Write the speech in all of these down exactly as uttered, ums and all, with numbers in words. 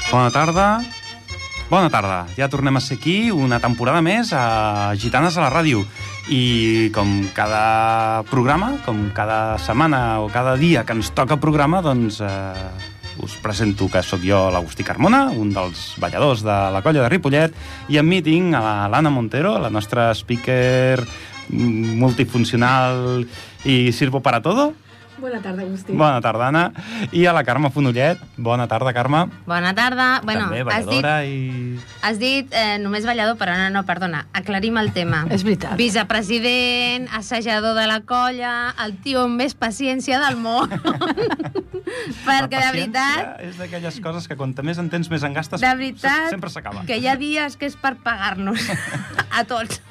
Bona tarda. Bona tarda. Ja tornem a ser aquí una temporada més a Gitanes a la Ràdio. I com cada programa, com cada setmana o cada dia que ens toca programa, doncs eh, us presento que sóc jo l'Agustí Carmona, un dels balladors de la colla de Ripollet, i en mi tinc a l'Anna Montero, la nostra speaker multifuncional i sirvo para todo. Bona tarda, Agustí. Bona tarda, Anna. I a la Carme Fonollet. Bona tarda, Carme. Bona tarda. Bueno, també balladora has dit, i... Has dit eh, només ballador, però no, no, perdona. Aclarim el tema. És veritat. Vicepresident, assajador de la colla, el tio amb més paciència del món. Perquè, de veritat... és d'aquelles coses que quanta més en tens, més en gastes. De veritat, sempre s'acaba. Que hi ha dies que és per pagar-nos a tots.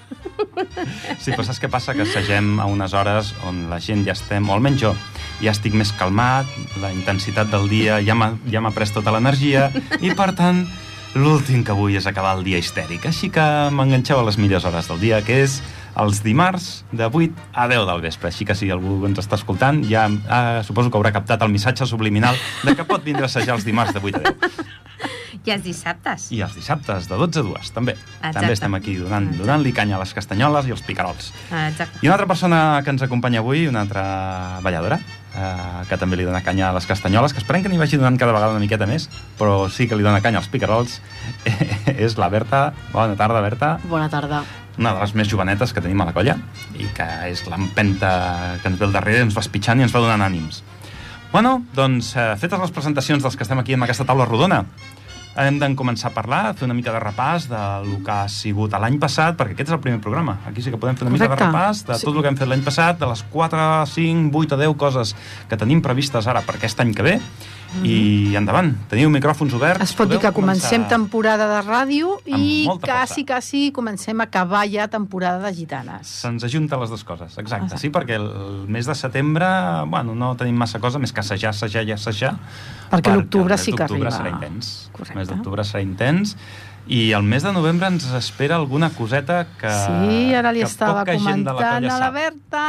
Sí, però saps què passa? Que assagem a unes hores on la gent ja estem, o almenys jo, ja estic més calmat, la intensitat del dia ja m'ha ja m'ha pres tota l'energia, i per tant, l'últim que vull és acabar el dia histèric. Així que m'enganxeu a les millors hores del dia, que és els dimarts de vuit a deu del vespre. Així que si algú ens està escoltant, ja eh, suposo que haurà captat el missatge subliminal de que pot vindre a assajar els dimarts de vuit a deu. I els dissabtes. I els dissabtes, de dotze a dues, també. Exacte. També estem aquí donant, donant-li canya a les castanyoles i els picarols. Exacte. I una altra persona que ens acompanya avui, una altra balladora, eh, que també li dona canya a les castanyoles, que esperem que n'hi vagi donant cada vegada una miqueta més, però sí que li dona canya als picarols, és la Berta. Bona tarda, Berta. Bona tarda. Una de les més jovenetes que tenim a la colla, i que és l'empenta que ens ve al darrere, ens va espitxant i ens va donant ànims. Bueno, doncs, eh, fetes les presentacions dels que estem aquí en aquesta taula rodona, hem de començar a parlar, a fer una mica de repàs del que ha sigut l'any passat, perquè aquest és el primer programa. Aquí sí que podem fer una Correcte. mica de repàs de Sí. tot el que hem fet l'any passat, de les quatre, cinc, vuit o deu coses que tenim previstes ara per aquest any que ve. Mm-hmm. I endavant, teniu micròfons oberts. Es pot dir que podeu comencem començar temporada de ràdio i Amb molta quasi, força. quasi comencem a acabar ja temporada de gitanes. Se'ns ajunten les dues coses, exacte. Exacte. Sí, perquè el mes de setembre, bueno, no tenim massa cosa, més que assajar, assajar i assajar. Perquè l'octubre el mes sí que d'octubre arriba. serà intens. Correcte. El mes d'octubre serà intens. I el mes de novembre ens espera alguna coseta que... Sí, ara li que estava poca gent de la comentant colla a la sap. Berta.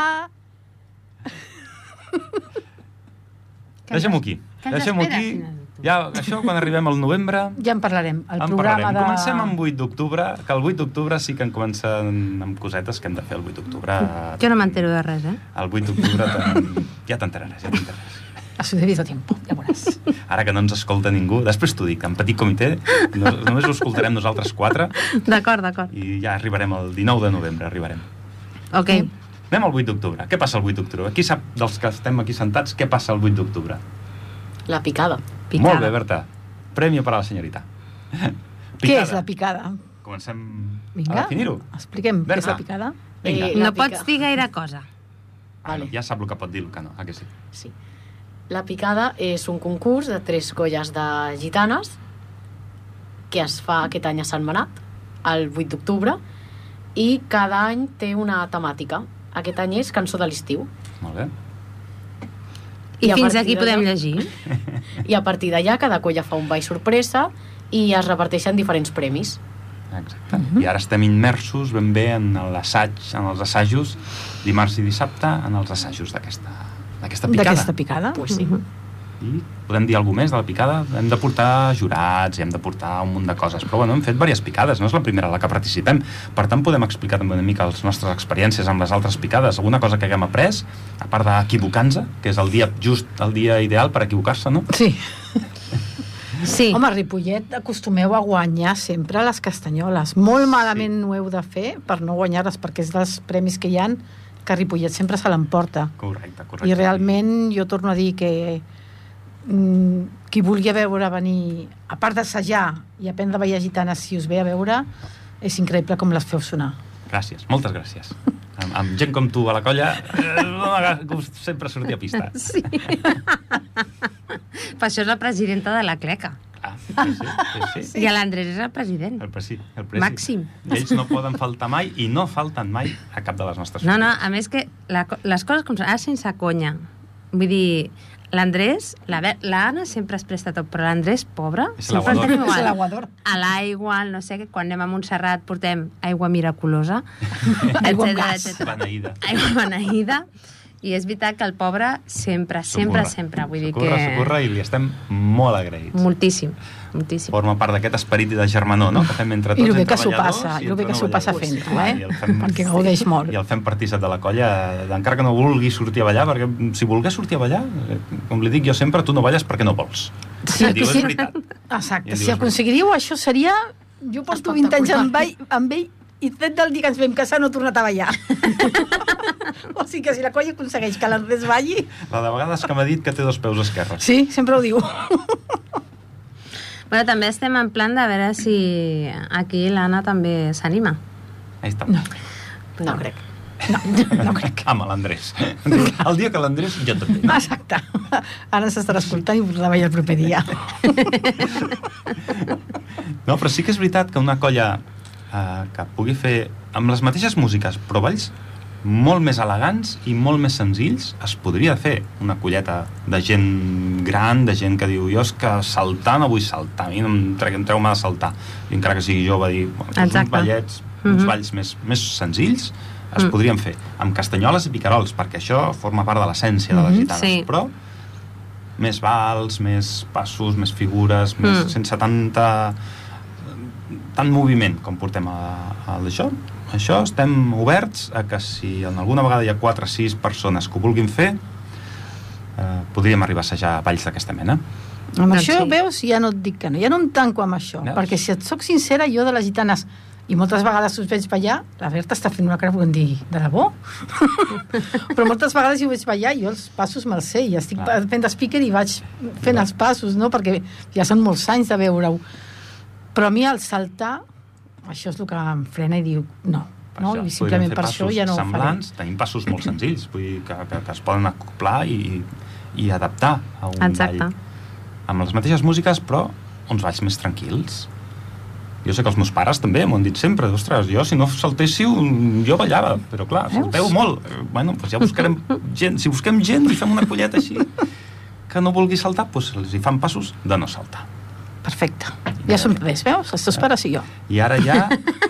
Deixem-ho aquí. Què ens Deixem-ho espera, aquí. final? Ja, això, quan arribem al novembre, Ja en parlarem. El en programa parlarem. de... Comencem amb vuit d'octubre, que el vuit d'octubre sí que en comencen amb cosetes que hem de fer el vuit d'octubre. Jo no m'entero de res, eh? El vuit d'octubre ten- ja t'enteraràs, ja t'enteraràs. A su debido tiempo, ja veuràs. Ara que no ens escolta ningú, després t'ho dic, en petit comitè, no, només ho escoltarem nosaltres quatre, D'acord, d'acord. i ja arribarem el dinou de novembre, arribarem. Ok. Anem al vuit d'octubre. Què passa el vuit d'octubre? Qui sap, dels que estem aquí sentats, què passa el vuit d'octubre? La picada. Picada. Molt bé, Berta. Premio per a la senyorita. Què és la picada? Comencem Vinga, a definir-ho. expliquem què és Berta. la picada. Vinga. Eh, No La pica- pots dir gaire cosa. Ah, Vale. ja sap el que pot dir, el que no. Ah, que sí? Sí. La picada és un concurs de tres colles de gitanes que es fa aquest any a Sant Manat, el vuit d'octubre, i cada any té una temàtica. Aquest any és cançó de l'estiu. Molt bé. I, I a fins partir aquí podem d'allà- llegir. I a partir d'allà cada colla fa un ball sorpresa i es reparteixen diferents premis. Exacte. I ara estem immersos ben bé en l'assaig, en els assajos, dimarts i dissabte, en els assajos d'aquesta d'aquesta picada. D'aquesta picada. Pues sí. I podem dir alguna més de la picada? Hem de portar jurats, hem de portar un munt de coses, però bueno, hem fet diverses picades, no és la primera a la que participem. Per tant, podem explicar també una mica les nostres experiències amb les altres picades, alguna cosa que haguem après, a part d'equivocar-nos, que és el dia just el dia ideal per equivocar-se, no? Sí. Sí. Home, a Ripollet acostumeu a guanyar sempre les castanyoles. Molt malament Sí. ho heu de fer per no guanyar-les, perquè és dels premis que hi han que Ripollet sempre se l'emporta. Correcte, correcte. I realment jo torno a dir que mm, qui vulgui a veure venir, a part d'assajar i aprendre a ballar gitanes, si us ve a veure, és increïble com les feu sonar. Gràcies, moltes gràcies. Amb, amb gent com tu a la colla, eh, no gust sempre sortir a pista. Sí. Per això és la presidenta de la Cleca. Ah, sí, sí, sí, sí. I l'Andrés és el president. El presi, el presi. Màxim. Ells no poden faltar mai i no falten mai a cap de les nostres No, no, sortides. a més que la, co- les coses com són, ara sense conya. Vull dir, l'Andrés, la, Be- l'Anna sempre es presta tot, però l'Andrés, pobre, És sempre el l'aguador. tenim És igual. l'aguador. A l'aigua, el no sé què, quan anem a Montserrat portem aigua miraculosa, Aigua amb etcètera, gas. etcètera. Beneïda. Aigua beneïda. I és veritat que el pobre sempre, sempre, sempre. Vull dir que... S'ocorre, s'ocorre i li estem molt agraïts. Moltíssim, moltíssim. Forma part d'aquest esperit de germanor, no?, que fem entre tots, I el bé entre que s'ho balladors passa, i i el bé entre que s'ho no passa balladors. fent-ho, eh? I el fem, Perquè gaudeix molt. I el fem partícip de la colla, encara que no vulgui sortir a ballar, perquè si volgués sortir a ballar, com li dic jo sempre, tu no balles perquè no vols. Sí, I diu, sí. és veritat. Exacte, I diu, si és aconseguiríeu això seria... Jo porto vint anys amb ell, amb ell i tret del dia que ens vam casar no he tornat a ballar. O sigui que si la colla aconsegueix que l'Andrés balli... La de vegades que m'ha dit que té dos peus esquerres. Sí, sempre ho diu. Bueno, també estem en plan de veure si aquí l'Anna també s'anima. Ahí està. No. No crec. No, no crec. Amb l'Andrés. El dia que l'Andrés, jo també. No? Exacte. Ara s'estarà escoltant i voldrà ballar el proper dia. No, però sí que és veritat que una colla eh, que pugui fer amb les mateixes músiques, però balls molt més elegants i molt més senzills, es podria fer una colleta de gent gran, de gent que diu jo és que saltar no vull saltar, a mi no em treu, em treu-me de saltar, i encara que sigui jove dir, bueno, doncs uns ballets, uns Mhm. balls més, més senzills es Mm. podrien fer, amb castanyoles i picarols, perquè això forma part de l'essència de les Mhm, gitanes, sí. però més vals, més passos, més figures, més, Mm. sense tanta tant moviment com portem a, a això. Això estem oberts a que si en alguna vegada hi ha quatre o sis persones que ho vulguin fer, eh, podríem arribar a assajar balls d'aquesta mena. Amb Doncs això, sí. veus, ja no et dic que no. Ja no em tanco amb això. Veus? Perquè si et soc sincera, jo de les gitanes, i moltes vegades us veig ballar, la Berta està fent una cara que em digui, de debò? Però moltes vegades jo ho veig ballar i jo els passos me'ls sé, i estic Clar. fent d'speaker i vaig fent els passos, no? Perquè ja són molts anys de veure-ho. Però a mi al saltar, això és el que em frena i diu, no. Per no? això I simplement podríem fer per això passos ja no ho semblants. Tenim passos molt senzills, vull dir que, que, que es poden acoplar i, i adaptar a un Exacte. ball. Amb les mateixes músiques, però uns balls més tranquils. Jo sé que els meus pares també m'ho han dit sempre, ostres, jo si no saltéssiu jo ballava, però clar, salteu Veus? molt. Eh, Bueno, doncs ja buscarem gent, si busquem gent i fem una colleta així que no vulgui saltar, doncs els hi fan passos de no saltar. Perfecte. Ja som tres, veus? Els teus pares i jo. I ara ja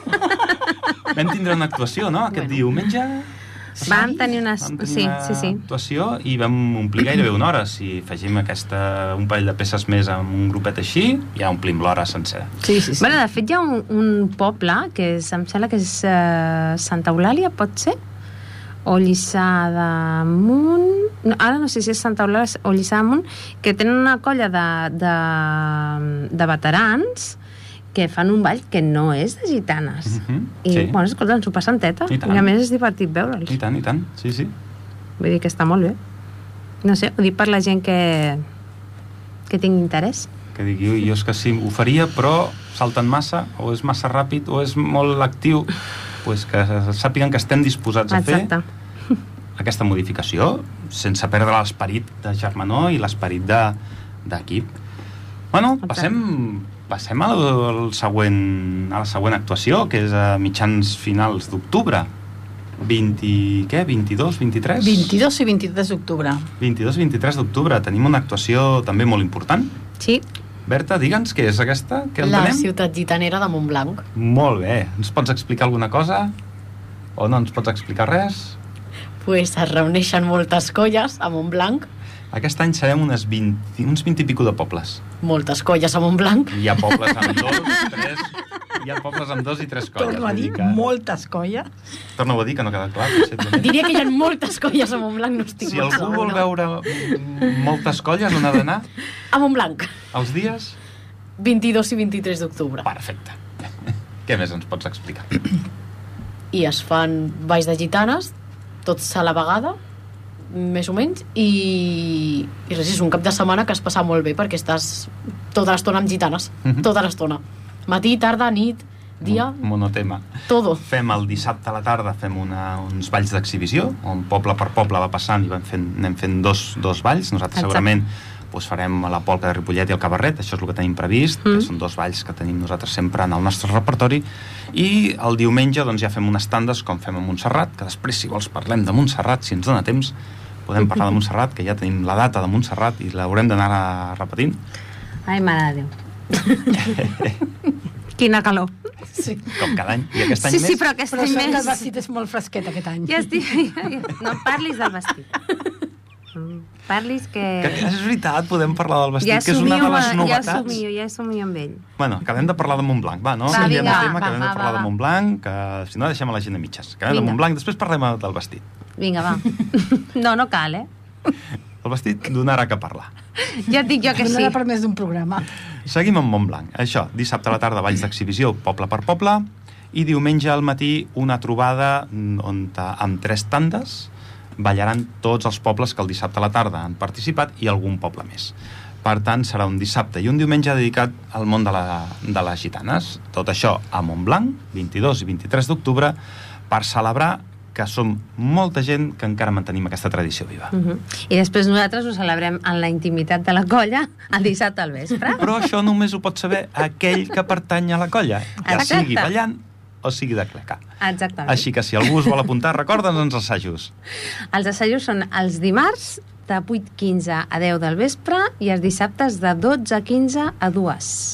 vam tindre una actuació, no? Aquest Bueno. diumenge Vam tenir una... vam tenir Sí, una sí, sí. actuació i vam omplir gairebé una hora. Si afegim aquesta, un parell de peces més amb un grupet així, ja omplim l'hora sencera. Sí, sí, sí. Bueno, de fet, hi ha un, un poble que és, em sembla que és uh, Santa Eulàlia, pot ser? O Lliçà d'Amunt... No, ara no sé si és Santa Eulàlia o Lliçà d'Amunt, que tenen una colla de, de, de veterans que fan un ball que no és de gitanes. Mhm, I, sí. bueno, escolta, ens ho passen teta. I tant. I a més és divertit veure'ls. I tant, i tant, sí, sí. Vull dir que està molt bé. No sé, ho dic per la gent que, que tingui interès. Que digui, ui, jo és que sí, ho faria, però salten massa, o és massa ràpid, o és molt actiu, pues que sàpiguen que estem disposats a Exacte. fer aquesta modificació sense perdre l'esperit de germanor i l'esperit de- d'equip. Bueno, Exacte. passem, passem al, al següent, a la següent actuació, que és a mitjans finals d'octubre. vint, què? vint-i-dos, vint-i-tres? vint-i-dos i vint-i-tres d'octubre. vint-i-dos i vint-i-tres d'octubre. Tenim una actuació també molt important. Sí, Berta, digue'ns què és aquesta? Què La entenem? ciutat gitanera de Montblanc. Molt bé. Ens pots explicar alguna cosa? O no ens pots explicar res? Pues es reuneixen moltes colles a Montblanc, Aquest any serem unes vint, uns vint i pico de pobles. moltes colles a Montblanc. Hi ha pobles amb dos, tres... Hi ha pobles amb dos i tres colles. Torno a vull dir, que... moltes colles. Torno a dir que no queda clar, possiblement. Diria que hi ha moltes colles a Montblanc, no estic Si molt algú vol segura. veure mm, moltes colles, on ha d'anar? A Montblanc, Els dies? vint-i-dos i vint-i-tres d'octubre. Perfecte. Què més ens pots explicar? I es fan balls de gitanes, tots a la vegada, més o menys, i, i res, és un cap de setmana que es passa molt bé perquè estàs tota l'estona amb gitanes, Mhm. tota l'estona. Matí, tarda, nit, dia, Mon- Monotema. todo. Fem el dissabte a la tarda fem una, uns balls d'exhibició, on poble per poble va passant i vam fent, anem fent dos, dos balls. Nosaltres Exacte. segurament doncs, farem la polca de Ripollet i el cabarret, això és el que tenim previst, Mm. que són dos balls que tenim nosaltres sempre en el nostre repertori, i el diumenge doncs, ja fem unes tandes com fem a Montserrat, que després si vols parlem de Montserrat, si ens dona temps podem parlar de Montserrat, que ja tenim la data de Montserrat i l'haurem d'anar a repetint. ai, mare de Déu. Quina calor. Sí. Com cada any. I aquest any Sí, més... sí, però aquest Però any sort que el més... vestit és molt fresquet aquest any. Ja estic... No em parlis del vestit. Parlis que... Que és veritat, podem parlar del vestit, Ja que és una de les somio, ja novetats. somio, ja somio amb ell. Bueno, acabem de parlar de Montblanc, va, no? Va, Canviem vinga, de tema, va, acabem va, de parlar va, de va. Montblanc, que si no deixem a la gent a mitges. Acabem de Vinga. Montblanc, després parlem del vestit. Vinga, va. No, no cal, eh? El vestit donarà que parlar. Ja et dic jo que No sí. era per més d'un programa. Seguim amb Montblanc. Això, dissabte a la tarda, balls d'exhibició, poble per poble, i diumenge al matí una trobada on amb tres tandes ballaran tots els pobles que el dissabte a la tarda han participat i algun poble més. Per tant, serà un dissabte i un diumenge dedicat al món de, la, de les gitanes. Tot això a Montblanc, vint-i-dos i vint-i-tres d'octubre, per celebrar que som molta gent que encara mantenim aquesta tradició viva. Uh -huh. I després nosaltres ho celebrem en la intimitat de la colla el dissabte al vespre. Però això només ho pot saber aquell que pertany a la colla, ja Exacte. sigui ballant o sigui de clecar. Exactament. Així que si algú us vol apuntar, recorda'ns els assajos. Els assajos són els dimarts de vuit quinze a deu del vespre i els dissabtes de dotze quinze a dues.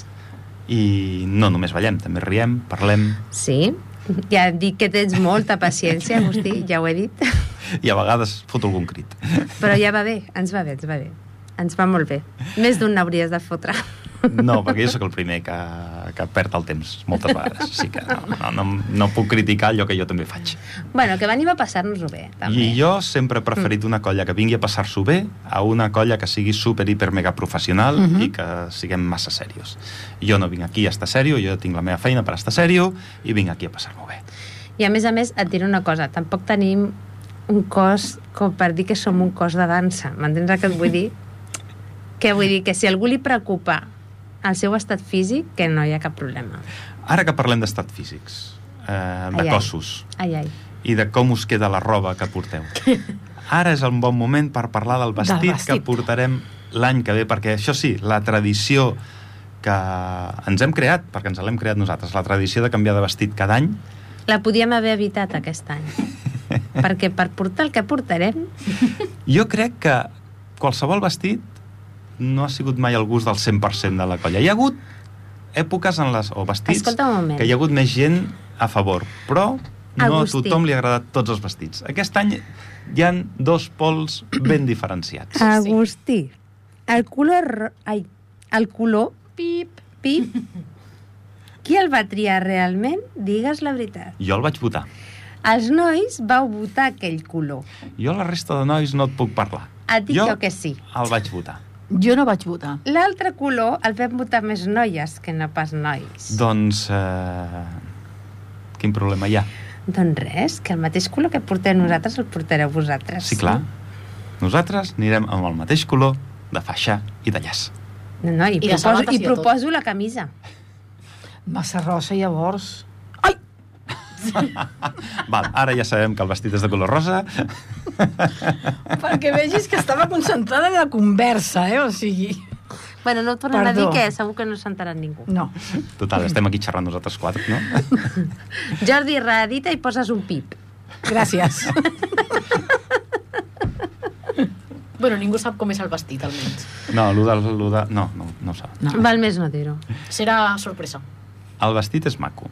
I no només ballem, també riem, parlem, Sí, ja et dic que tens molta paciència, Agustí, ja ho he dit. i a vegades foto algun crit. Però ja va bé, ens va bé, ens va bé. Ens va molt bé. Més d'un n'hauries de fotre. No, perquè jo sóc el primer que, que perd el temps moltes vegades. Així que no, no, no, no puc criticar allò que jo també faig. Bueno, que venim a passar-nos-ho bé, també. I jo sempre he preferit una colla que vingui a passar-s'ho bé a una colla que sigui super, hiper, mega professional Mhm. i que siguem massa serios. Jo no vinc aquí a estar serio, jo tinc la meva feina per estar serio i vinc aquí a passar-m'ho bé. I a més a més, et diré una cosa, tampoc tenim un cos com per dir que som un cos de dansa. M'entens el que et vull dir? Que vull dir que si a algú li preocupa el seu estat físic, que no hi ha cap problema. Ara que parlem d'estat físics, eh, de Ai, ai. cossos Ai, ai. i de com us queda la roba que porteu, ara és un bon moment per parlar del vestit, Del vestit. que portarem l'any que ve, perquè això sí, la tradició que ens hem creat, perquè ens l'hem creat nosaltres, la tradició de canviar de vestit cada any, La podíem haver evitat aquest any. Perquè per portar el que portarem... jo crec que qualsevol vestit no ha sigut mai el gust del cent per cent de la colla. Hi ha hagut èpoques en les, o vestits Escolta un moment. que hi ha hagut més gent a favor, però no Agustí. a tothom li ha agradat tots els vestits. Aquest any hi han dos pols ben diferenciats. Agustí, el color... Ai, el color... Pip. Pip. Qui el va triar realment? Digues la veritat. Jo el vaig votar. Els nois vau votar aquell color. Jo la resta de nois no et puc parlar. Et dic jo, que sí. el vaig votar. Jo no vaig votar. L'altre color el vam votar més noies que no pas nois. Doncs... Eh... Quin problema hi ha? Doncs res, que el mateix color que portem nosaltres el portareu vosaltres. Sí, clar. Nosaltres anirem amb el mateix color de faixa i de llaç. No, no, i, I de proposo, sabates i i de tot. proposo la camisa. Massa rosa, llavors. Val, ara ja sabem que el vestit és de color rosa. Perquè vegis que estava concentrada en la conversa, eh? O sigui... Bueno, no ho tornem a dir, Perdó. que segur que no s'entarà ningú. No. Total, estem aquí xerrant nosaltres quatre, no? Jordi, reedita i poses un pip. Gràcies. Bueno, ningú sap com és el vestit, almenys. No, allò de... allò de... No, no, no ho sap. No. Val més no dir-ho. Serà sorpresa. El vestit és maco.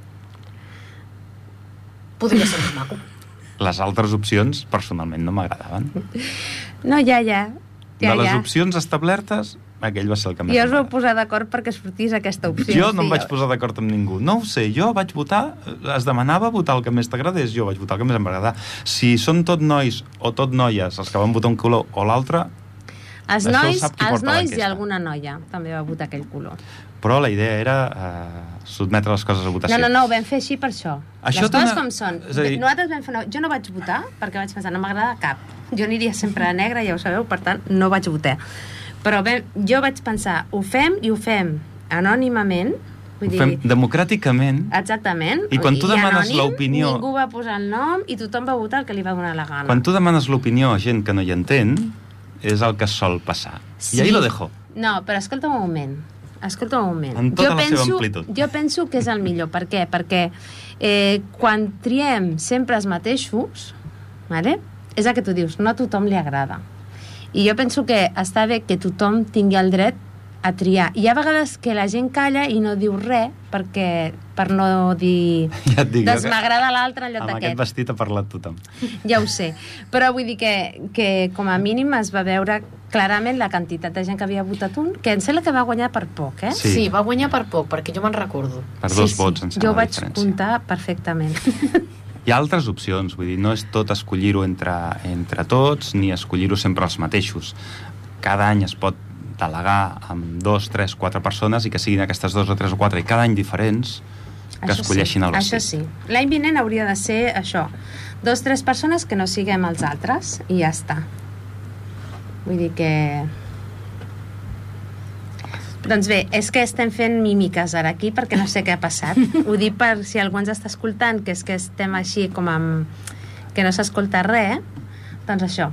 Podria ser més maco. Les altres opcions, personalment, no m'agradaven. No, ja, ja. ja de les ja. opcions establertes, aquell va ser el que més I us vau m'agradava. posar d'acord perquè sortís aquesta opció. Jo no sí, em vaig posar d'acord amb ningú. No ho sé, jo vaig votar, es demanava votar el que més t'agradés, jo vaig votar el que més em va agradar. Si són tot nois o tot noies els que van votar un color o l'altre, Els Això nois, sap qui els porta nois i l'enquesta. alguna noia també va votar aquell color. però la idea era eh, sotmetre les coses a votació. No, no, no, ho vam fer així per això. Això Les coses dona- com són. és a dir- Nosaltres vam fer una... Jo no vaig votar perquè vaig pensar, no m'agrada cap. Jo aniria sempre de negre, ja ho sabeu, per tant, no vaig votar. Però vam... jo vaig pensar, ho fem i ho fem anònimament. Vull Ho dir, fem democràticament. exactament. I quan tu I demanes anònim, l'opinió- Ningú va posar el nom i tothom va votar el que li va donar la gana. Quan tu demanes l'opinió a gent que no hi entén, és el que sol passar. Sí. I ahí lo dejo. No, però escolta un moment. Escolta un moment. En tota jo la seva penso, amplitud. Jo penso que és el millor. Per què? Perquè eh, quan triem sempre els mateixos, vale? És el que tu dius, no a tothom li agrada. I jo penso que està bé que tothom tingui el dret a triar. Hi ha vegades que la gent calla i no diu res perquè, per no dir Ja et dic, desm'agrada l'altre en lloc amb aquest d'aquest. vestit ha parlat tothom. Ja ho sé. Però vull dir que, que com a mínim es va veure clarament la quantitat de gent que havia votat un, que em sembla que va guanyar per poc, eh? Sí. Sí, va guanyar per poc, perquè jo me'n recordo. Per dos vots, em sembla Jo la vaig diferència. comptar perfectament. Hi ha altres opcions, vull dir, no és tot escollir-ho entre, entre tots, ni escollir-ho sempre els mateixos. Cada any es pot delegar amb dos, tres, quatre persones i que siguin aquestes dos o tres o quatre i cada any diferents que Això escolleixin sí, el vestit. Això sí. L'any vinent hauria de ser això. Dos, tres persones que no siguem els altres i ja està. Vull dir que... Doncs bé, és que estem fent mímiques ara aquí perquè no sé què ha passat. Ho dic per si algú ens està escoltant, que és que estem així com amb... que no s'escolta res, doncs això.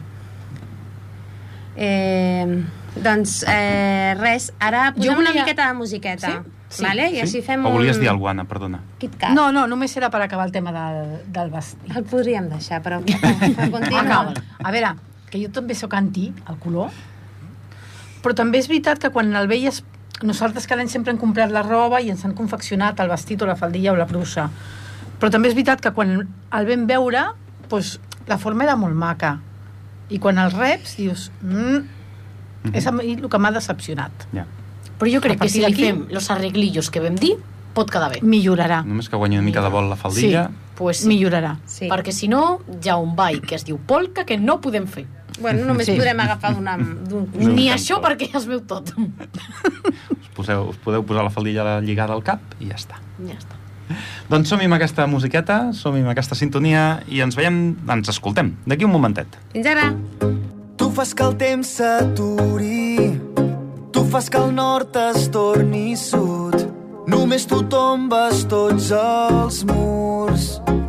Eh, doncs eh, res, ara posem volia- una miqueta de musiqueta. Sí? Sí. Vale? I així fem O volies un... dir alguna cosa, Anna, perdona? Kit Kat. No, no, només era per acabar el tema del, del vestit. El podríem deixar, però per continuar. Acaba. A veure, que jo també sóc anti el color, però també és veritat que quan el veies... Nosaltres cada any sempre hem comprat la roba i ens han confeccionat el vestit o la faldilla o la bruixa. Però també és veritat que quan el vam veure, doncs, la forma era molt maca. I quan el reps, dius... Mm, Mhm. és a mi el que m'ha decepcionat. Ja. Però jo crec A que si partir li d'aquí- fem los arreglillos que vam dir, pot quedar bé. Millorarà. Només que guanyi una mica de vol la faldilla. Pues sí. Millorarà. Sí. Perquè si no, hi ha un ball que es diu polka que no podem fer. Bueno, només Sí. podrem agafar d'una... d'un... Us ho Ni fem això tot. perquè ja es veu tot. Us, poseu, us podeu posar la faldilla lligada al cap i ja està. Ja està. Doncs som-hi amb aquesta musiqueta, som-hi amb aquesta sintonia i ens veiem, ens escoltem d'aquí un momentet. Fins ara! Tu fas que el temps s'aturi, tu fas que el nord es torni sud, només tu tombes tots els murs.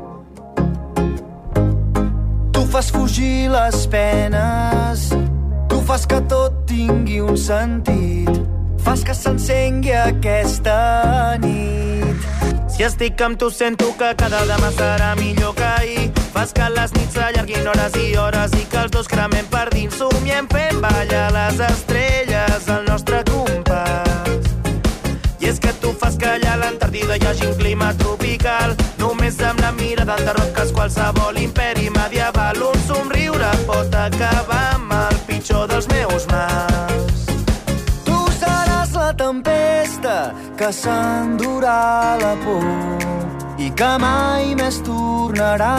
Tu fas fugir les penes, tu fas que tot tingui un sentit, fas que s'encengui aquesta nit. Si estic amb tu sento que cada demà serà millor que ahir. Fas que les nits s'allarguin hores i hores i que els dos cremem per dins. Somiem fent ballar les estrelles al nostre compàs. I és que tu fas que allà a l'Antàrtida hi hagi un clima tropical. Només amb la mirada enderroques qualsevol imperi medieval. Un somriure pot acabar amb el pitjor dels meus mals. Tu seràs la tempesta que s'endurà la por i que mai més tornarà.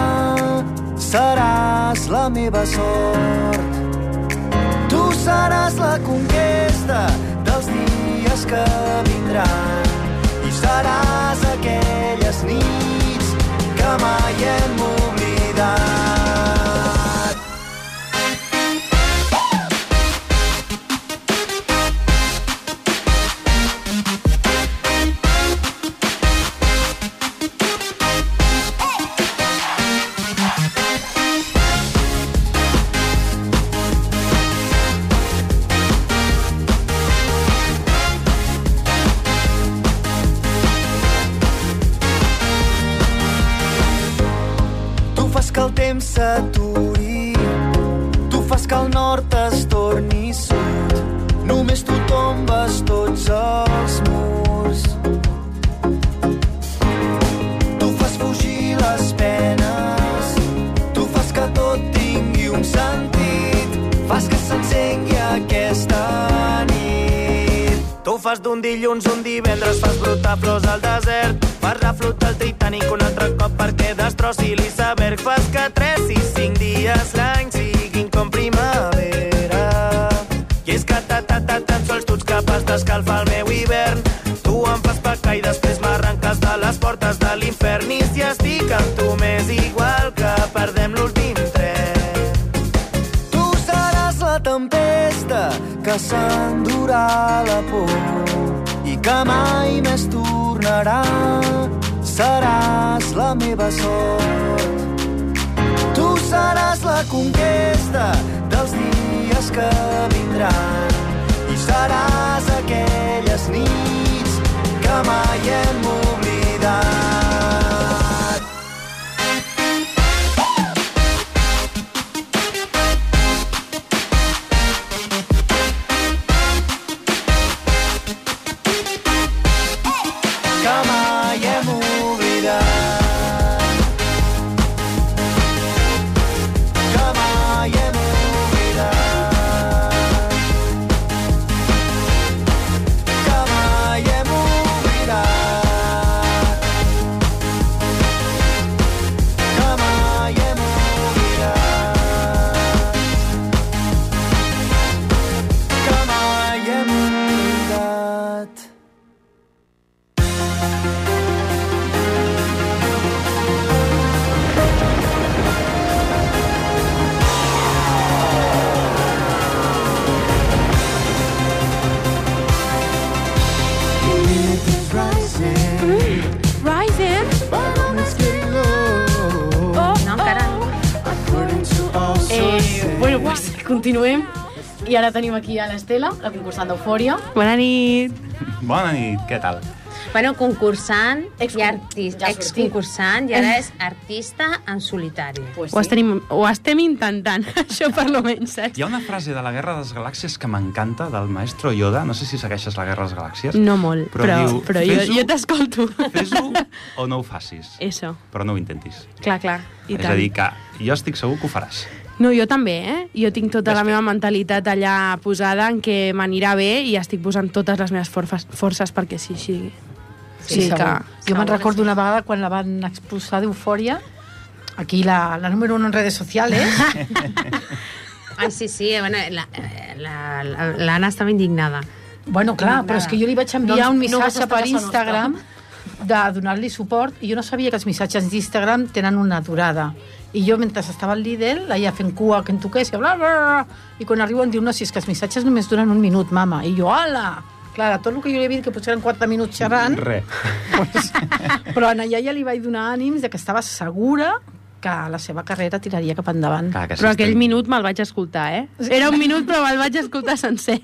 Seràs la meva sort. Tu seràs la conquesta dels dies que vindran i seràs aquelles nits que mai hem oblidat. Que el temps s'aturi, tu fas que el nord es torni sud, només tu tombes tots els murs. Tu fas fugir les penes, tu fas que tot tingui un sentit, fas que s'encengui aquesta nit. Tu fas d'un dilluns un divendres, fas brotar flors al desert, fas reflotar el Titanic un altre cop perquè destrossi l'iceberg, fas que tres i cinc dies l'any siguin com primavera. I és que ta ta ta tan sols tu ets capaç d'escalfar el meu hivern. Tu em fas pecar i després m'arrenques de les portes de l'infern. I si estic amb tu m'és igual que perdem l'últim tren. Tu seràs la tempesta que s'endurà la por i que mai més tornarà. Seràs la meva sort. Tu seràs la conquesta dels dies que vindran i seràs aquelles nits que mai hem oblidat. rising, Rising. but it's getting low. Oh, no, encara. According to all Eh, sources. bueno, pues continuem. I ara tenim aquí a l'Estela, la concursant d'Eufòria. Bona nit. Bona nit, què tal? Bueno, concursant Ex- i artista, ja ha sortit. exconcursant i ara és artista en solitari. Pues Ho, sí. estem, ho estem intentant, això per lo menys, saps? Hi ha una frase de la Guerra de les Galàxies que m'encanta, del maestro Yoda, no sé si segueixes la Guerra de les Galàxies. No molt, Però però, diu, però jo, fes-ho. jo t'escolto. Fes-ho o no ho facis, Eso, però no ho intentis. clar, clar. I És tant. a dir, que jo estic segur que ho faràs. No, jo també, eh? Jo tinc tota Ves la bé. meva mentalitat allà posada en què m'anirà bé i estic posant totes les meves forces, forces perquè sí sigui. Sí, Sí, segur. que- Jo me'n segur, recordo una vegada quan la van expulsar d'Eufòria, aquí la, la número uno en redes sociales. Ai, sí, sí, bueno, l'Anna la, la, l'Anna estava indignada. Bueno, clar, però és que jo li vaig enviar No, un no vas missatge estar per a casa Instagram de donar-li suport i jo no sabia que els missatges d'Instagram tenen una durada. I jo, mentre estava al Lidl, allà fent cua que em toqués, i bla, bla, bla, i quan arribo em diu, no, si és que els missatges només duren un minut, mama. I jo, ala! Clar, tot el que jo li havia dit, que potser eren quatre minuts xerrant, Re. pues, però a ella ja li vaig donar ànims de que estava segura que la seva carrera tiraria cap endavant. Clar, que sí, Però aquell estem- minut me'l vaig escoltar, eh? Era un minut, però me'l vaig escoltar sencer.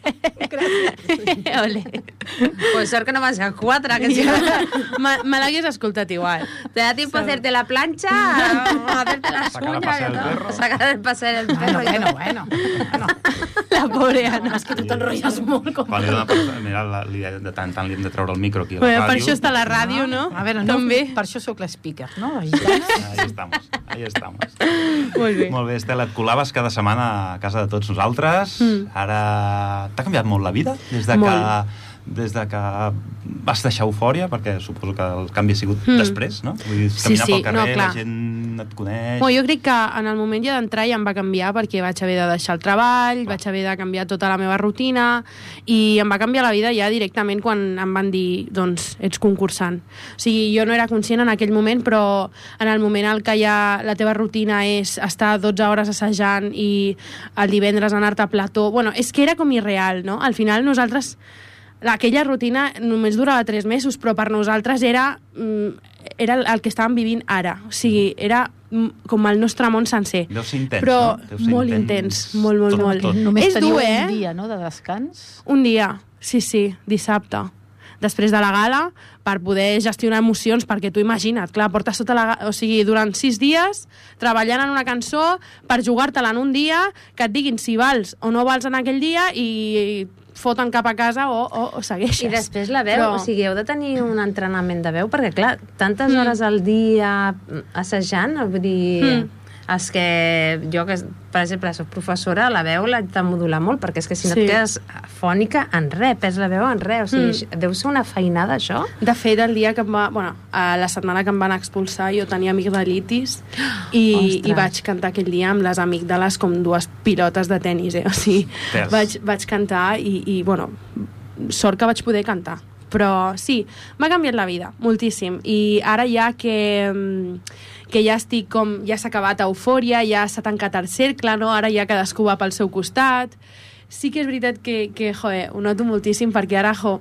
Gràcies. Ole. Pues sort que no van ser quatre, que si no... Me, me l'hagués escoltat igual. Te da tiempo a hacerte la plancha, a hacerte las Sacar a uñas, pasear y el todo. perro. Sacar a pasear el perro. Bueno, y todo. bueno, bueno, bueno. La pobre Anna. És que tu t'enrotlles molt. Com... Quan li dona per... Mira, la, li, de tant en tant li hem de treure el micro aquí a la Bueno, ràdio. per això està la ràdio, no? A veure, no, També. per això sóc l'speaker, no? La gitana. Ahí estamos, ahí estamos. Molt bé. Molt bé, Estela, et colaves cada setmana a casa de tots nosaltres. Mm. Ara t'ha canviat molt la vida des de Molt. que des de que vas deixar Eufòria, perquè suposo que el canvi ha sigut Mm. després, no? Vull dir, Sí, caminar sí, pel carrer, no, la clar. gent et coneix... Bueno, jo crec que en el moment ja d'entrar ja em va canviar perquè vaig haver de deixar el treball, vaig haver de canviar tota la meva rutina i em va canviar la vida ja directament quan em van dir, doncs, ets concursant. O sigui, jo no era conscient en aquell moment, però en el moment en què ja la teva rutina és estar dotze hores assajant i el divendres anar-te a plató... Bueno, és que era com irreal, no? Al final nosaltres... Aquella rutina només durava tres mesos, però per nosaltres era, mm, era el que estàvem vivint ara. O sigui, era mm, com el nostre món sencer. Deu ser intens, però no? Deu ser molt intens. intens, molt, molt, Tot, molt. tot. Només És teniu dur, eh? un dia, no?, de descans. Un dia, sí, sí, dissabte. Després de la gala, per poder gestionar emocions, perquè tu imagina't, clar, portes tota la... ga- O sigui, durant sis dies, treballant en una cançó, per jugar-te-la en un dia, que et diguin si vals o no vals en aquell dia i foten cap a casa o, o, o segueixes. I després la veu, Però- o sigui, heu de tenir un entrenament de veu, perquè, clar, tantes Mm. hores al dia assajant, vull dir... Mm. És que jo, que per exemple, soc professora, la veu l'haig de modular molt, perquè és que si no Sí. et quedes fònica en res, perds la veu en res. O sigui, Mm. deu ser una feinada, això. De fet, el dia que em va... Bueno, a la setmana que em van expulsar jo tenia amigdalitis i, Ostres. i vaig cantar aquell dia amb les amígdales com dues pilotes de tennis, eh? O sigui, Pers. vaig, vaig cantar i, i, bueno, sort que vaig poder cantar. Però sí, m'ha canviat la vida, moltíssim. I ara ja que, mm, que ja estic com... Ja s'ha acabat Eufòria, ja s'ha tancat el cercle, no? Ara ja cadascú va pel seu costat. Sí que és veritat que, que joder, ho noto moltíssim perquè ara, jo,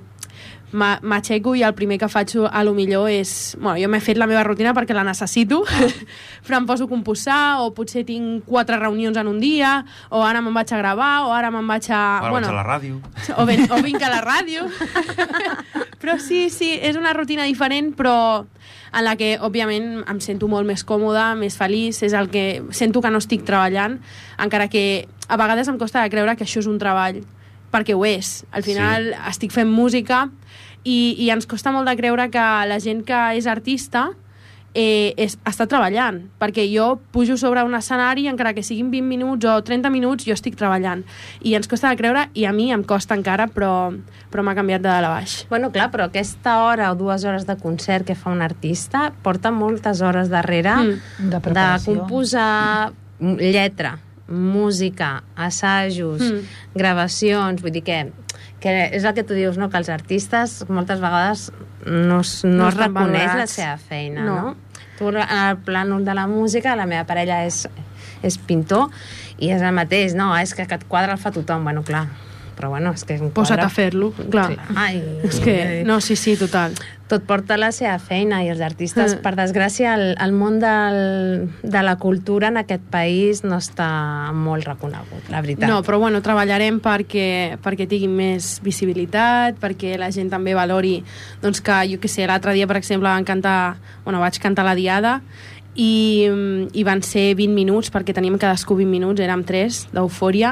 ma- m'aixeco i el primer que faig a lo millor és... Bueno, jo m'he fet la meva rutina perquè la necessito, però em poso a composar, o potser tinc quatre reunions en un dia, o ara me'n vaig a gravar, o ara me'n vaig a... Ara vaig a la ràdio. O, ven, o vinc a la ràdio. Però sí, sí, és una rutina diferent, però en la que, òbviament, em sento molt més còmoda, més feliç, és el que sento que no estic treballant, encara que a vegades em costa de creure que això és un treball, perquè ho és. Al final sí. estic fent música i, i ens costa molt de creure que la gent que és artista eh, és, està treballant, perquè jo pujo sobre un escenari, encara que siguin vint minuts o trenta minuts, jo estic treballant. I ens costa de creure, i a mi em costa encara, però, però m'ha canviat de dalt a baix. Bueno, clar, però aquesta hora o dues hores de concert que fa un artista porta moltes hores darrere Mm. De de preparació. composar m- lletra, música, assajos, Mm. gravacions, vull dir que, que és el que tu dius, no? Que els artistes moltes vegades no, es- no, No es estan reconeix la valorats. seva feina, No. no? Tu, en el plànol de la música, la meva parella és, és pintor i és el mateix, no? És que, que et quadra el fa tothom, bueno, clar, però bueno, és que és un Posa't quadre... a fer-lo, clar. Sí. Ai, És que, no, sí, sí, total. Tot porta la seva feina i els artistes, Mm. per desgràcia, el, el món del, de la cultura en aquest país no està molt reconegut, la veritat. No, però bueno, treballarem perquè, perquè tinguin més visibilitat, perquè la gent també valori, doncs que, jo què sé, l'altre dia, per exemple, van cantar, bueno, vaig cantar la Diada, i, i van ser vint minuts, perquè teníem cadascú vint minuts, érem tres, d'Eufòria,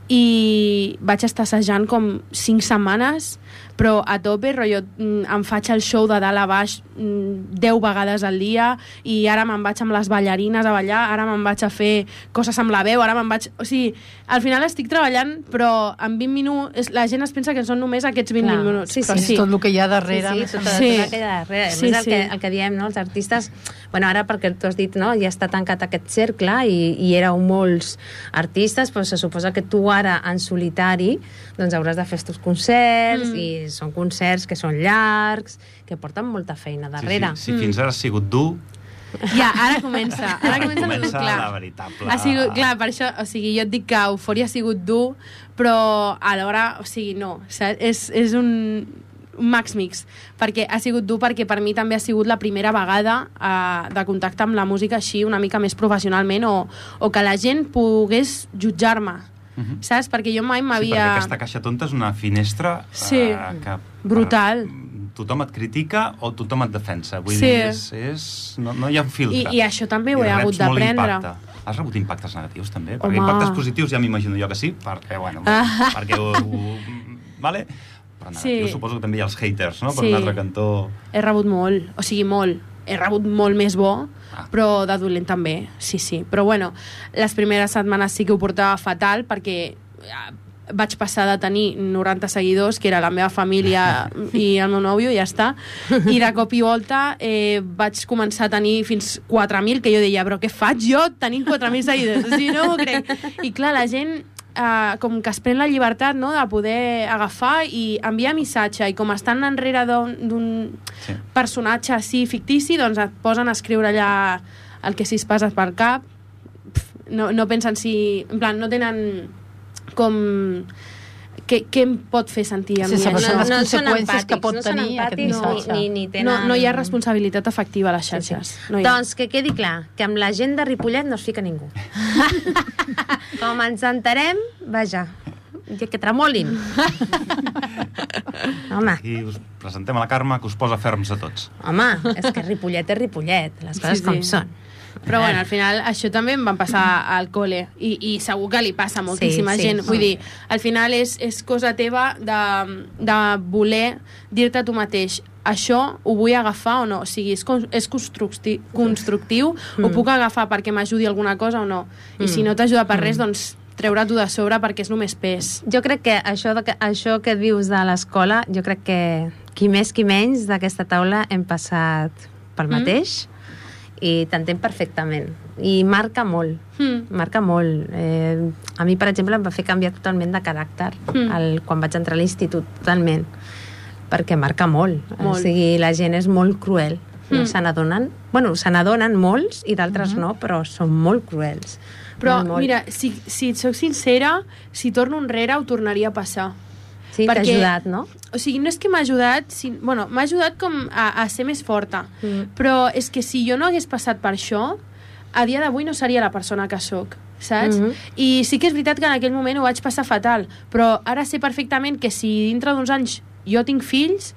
i vaig estar assajant com cinc setmanes, però a tope, rotllo, em faig el show de dalt a baix deu vegades al dia, i ara me'n vaig amb les ballarines a ballar, ara me'n vaig a fer coses amb la veu, ara me'n vaig... O sigui, al final estic treballant, però en vint minuts... La gent es pensa que són només aquests vint Clar. minuts. Sí, però És tot el que hi ha darrere. Sí, sí, tot, Sí. tot el que hi ha darrere. A Sí, més, el, sí. que, el que diem, no? Els artistes... Bueno, ara perquè tu has dit, no? Ja està tancat aquest cercle i, i éreu molts artistes, però se suposa que tu ara, en solitari, doncs hauràs de fer els teus concerts, Mm. i són concerts que són llargs, que porten molta feina darrere. Sí, sí. Si fins ara ha sigut dur, Ja, ara comença. Ara comença, comença clar. la veritable... Ha sigut, clar, per això, o sigui, jo et dic que Eufòria ha sigut dur, però alhora, o sigui, no, saps? És, és un, un max mix, perquè ha sigut dur, perquè per mi també ha sigut la primera vegada eh, de contacte amb la música així una mica més professionalment, o, o que la gent pogués jutjar-me, Mhm. saps? Perquè jo mai Sí, perquè m'havia... aquesta caixa tonta és una finestra Sí. eh, que... Brutal. eh, tothom et critica o tothom et defensa. Vull Sí. dir, és, és, no, no hi ha un filtre. I, I això també ho I he hagut reps molt d'aprendre. impacte. Has rebut impactes negatius, també? Home. Perquè impactes positius ja m'imagino jo que sí, perquè, bueno, Ah. perquè ho... ho vale? Però negatius Sí. suposo que també hi ha els haters, no? Per Sí. un altre cantó... He rebut molt, o sigui, molt. He rebut molt més bo, Ah. però de dolent també, sí, sí. Però bueno, les primeres setmanes sí que ho portava fatal, perquè eh, vaig passar de tenir noranta seguidors, que era la meva família i el meu nòvio, i ja està, i de cop i volta eh, vaig començar a tenir fins quatre mil, que jo deia, però què faig jo tenint quatre mil seguidors? O sigui, no m'ho crec. I clar, la gent eh, com que es pren la llibertat, no?, de poder agafar i enviar missatge, i com estan enrere d'un Sí. personatge així fictici, doncs et posen a escriure allà el que si es passa pel cap. Pff, no, no pensen si... En plan, no tenen com... Què, què em pot fer sentir a mi? Sí, això? saber les són conseqüències que empàtics, pot no són tenir aquest empàtics missatge. Ni, ni No, tenen... no hi ha responsabilitat efectiva a les Sí, sí. xarxes. No hi ha. Doncs que quedi clar, que amb la gent de Ripollet no es fica ningú. Com ens enterem, vaja, que, que tremolin. Home, I us presentem a la Carme, que us posa ferms a tots. home, és que Ripollet és Ripollet, les coses Sí, sí. com són. Però bueno, al final això també em va passar al col·le, i, i segur que li passa a moltíssima Sí, sí, gent. sí. Vull dir, al final és, és cosa teva de, de voler dir-te a tu mateix, això ho vull agafar o no, o sigui, és, con- és constructi, constructiu, mm. ho puc agafar perquè m'ajudi alguna cosa o no, i Mm. si no t'ajuda per res, doncs treure-t'ho de sobre perquè és només pes. Jo crec que això, de que això que dius de l'escola, jo crec que qui més qui menys d'aquesta taula hem passat pel Mm. mateix, i t'entenc perfectament. I marca molt, Mm. marca molt. Eh, a mi, per exemple, em va fer canviar totalment de caràcter Mm. el, quan vaig entrar a l'institut, totalment. Perquè marca molt. Molt. O sigui, la gent és molt cruel. No Mm. se n'adonen... Bueno, se n'adonen molts i d'altres no, però són molt cruels. Però, molt, molt. mira, si, si et soc sincera, si torno enrere ho tornaria a passar. Sí, t'ha perquè- ajudat, no? O sigui, no és que m'ha ajudat, si, bueno, m'ha ajudat com a, a ser més forta, Mm. però és que si jo no hagués passat per això, a dia d'avui no seria la persona que sóc, saps? Mhm. I sí que és veritat que en aquell moment ho vaig passar fatal, però ara sé perfectament que si dintre d'uns anys jo tinc fills,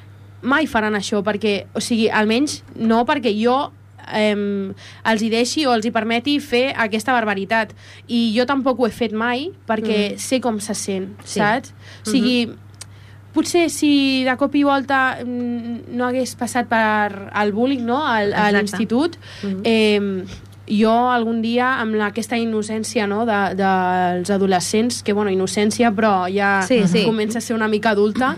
mai faran això, perquè, o sigui, almenys no perquè jo eh, els hi deixi o els hi permeti fer aquesta barbaritat. I jo tampoc ho he fet mai perquè Mm. sé com se sent, Sí. saps? O sigui, potser si de cop i volta mm, no hagués passat per el bullying, no?, al, a Exacte. l'institut, Mhm. eh, jo algun dia, amb la, aquesta innocència, no?, de, dels adolescents, que, bueno, innocència, però ja Sí, sí. comença a ser una mica adulta,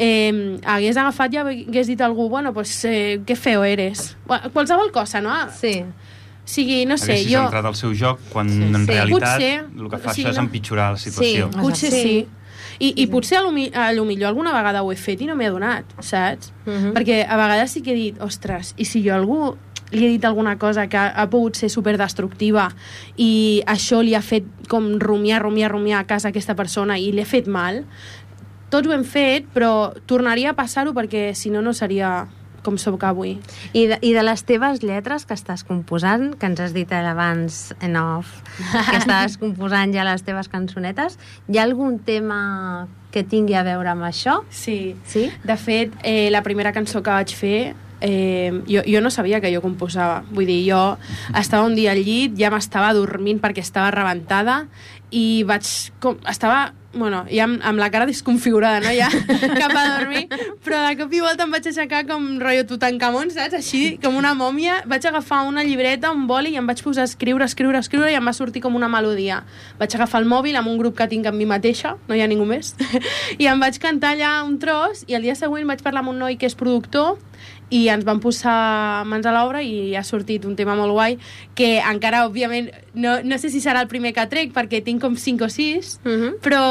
eh, hagués agafat i hagués dit a algú, bueno, pues, eh, que feo eres. Bueno, qualsevol cosa, no? Sí. O sigui, no sé, Haguessis jo... entrat al seu joc, quan Sí, en sí. realitat Potser, el que fa o sigui, això és no. empitjorar la situació. Sí. Potser Sí. sí. I, i potser a lo, mi- a lo millor alguna vegada ho he fet i no m'he adonat, saps? Mhm. Perquè a vegades sí que he dit, ostres, i si jo algú li he dit alguna cosa que ha, ha pogut ser superdestructiva i això li ha fet com rumiar, rumiar, rumiar a casa aquesta persona i li ha fet mal, tots ho hem fet, però tornaria a passar-ho perquè si no no seria com soc avui. I de, I de les teves lletres que estàs composant, que ens has dit abans en off, que estaves composant ja les teves cançonetes, hi ha algun tema que tingui a veure amb això? Sí. Sí? De fet, eh, la primera cançó que vaig fer, eh, jo, jo no sabia que jo composava. Vull dir, jo estava un dia al llit, ja m'estava dormint perquè estava rebentada i vaig... Com, estava... Bueno, ja amb, amb la cara desconfigurada, no? Ja cap a dormir, però de cop i volta em vaig aixecar com rotllo Tutankamon, saps? Així, com una mòmia. Vaig agafar una llibreta, un boli i em vaig posar a escriure, escriure, escriure i em va sortir com una melodia. Vaig agafar el mòbil amb un grup que tinc amb mi mateixa, no hi ha ningú més, i em vaig cantar allà un tros i el dia següent vaig parlar amb un noi que és productor i ens van posar mans a l'obra i ha sortit un tema molt guai que encara, òbviament, no, no sé si serà el primer que trec perquè tinc com cinc o sis, uh-huh. però,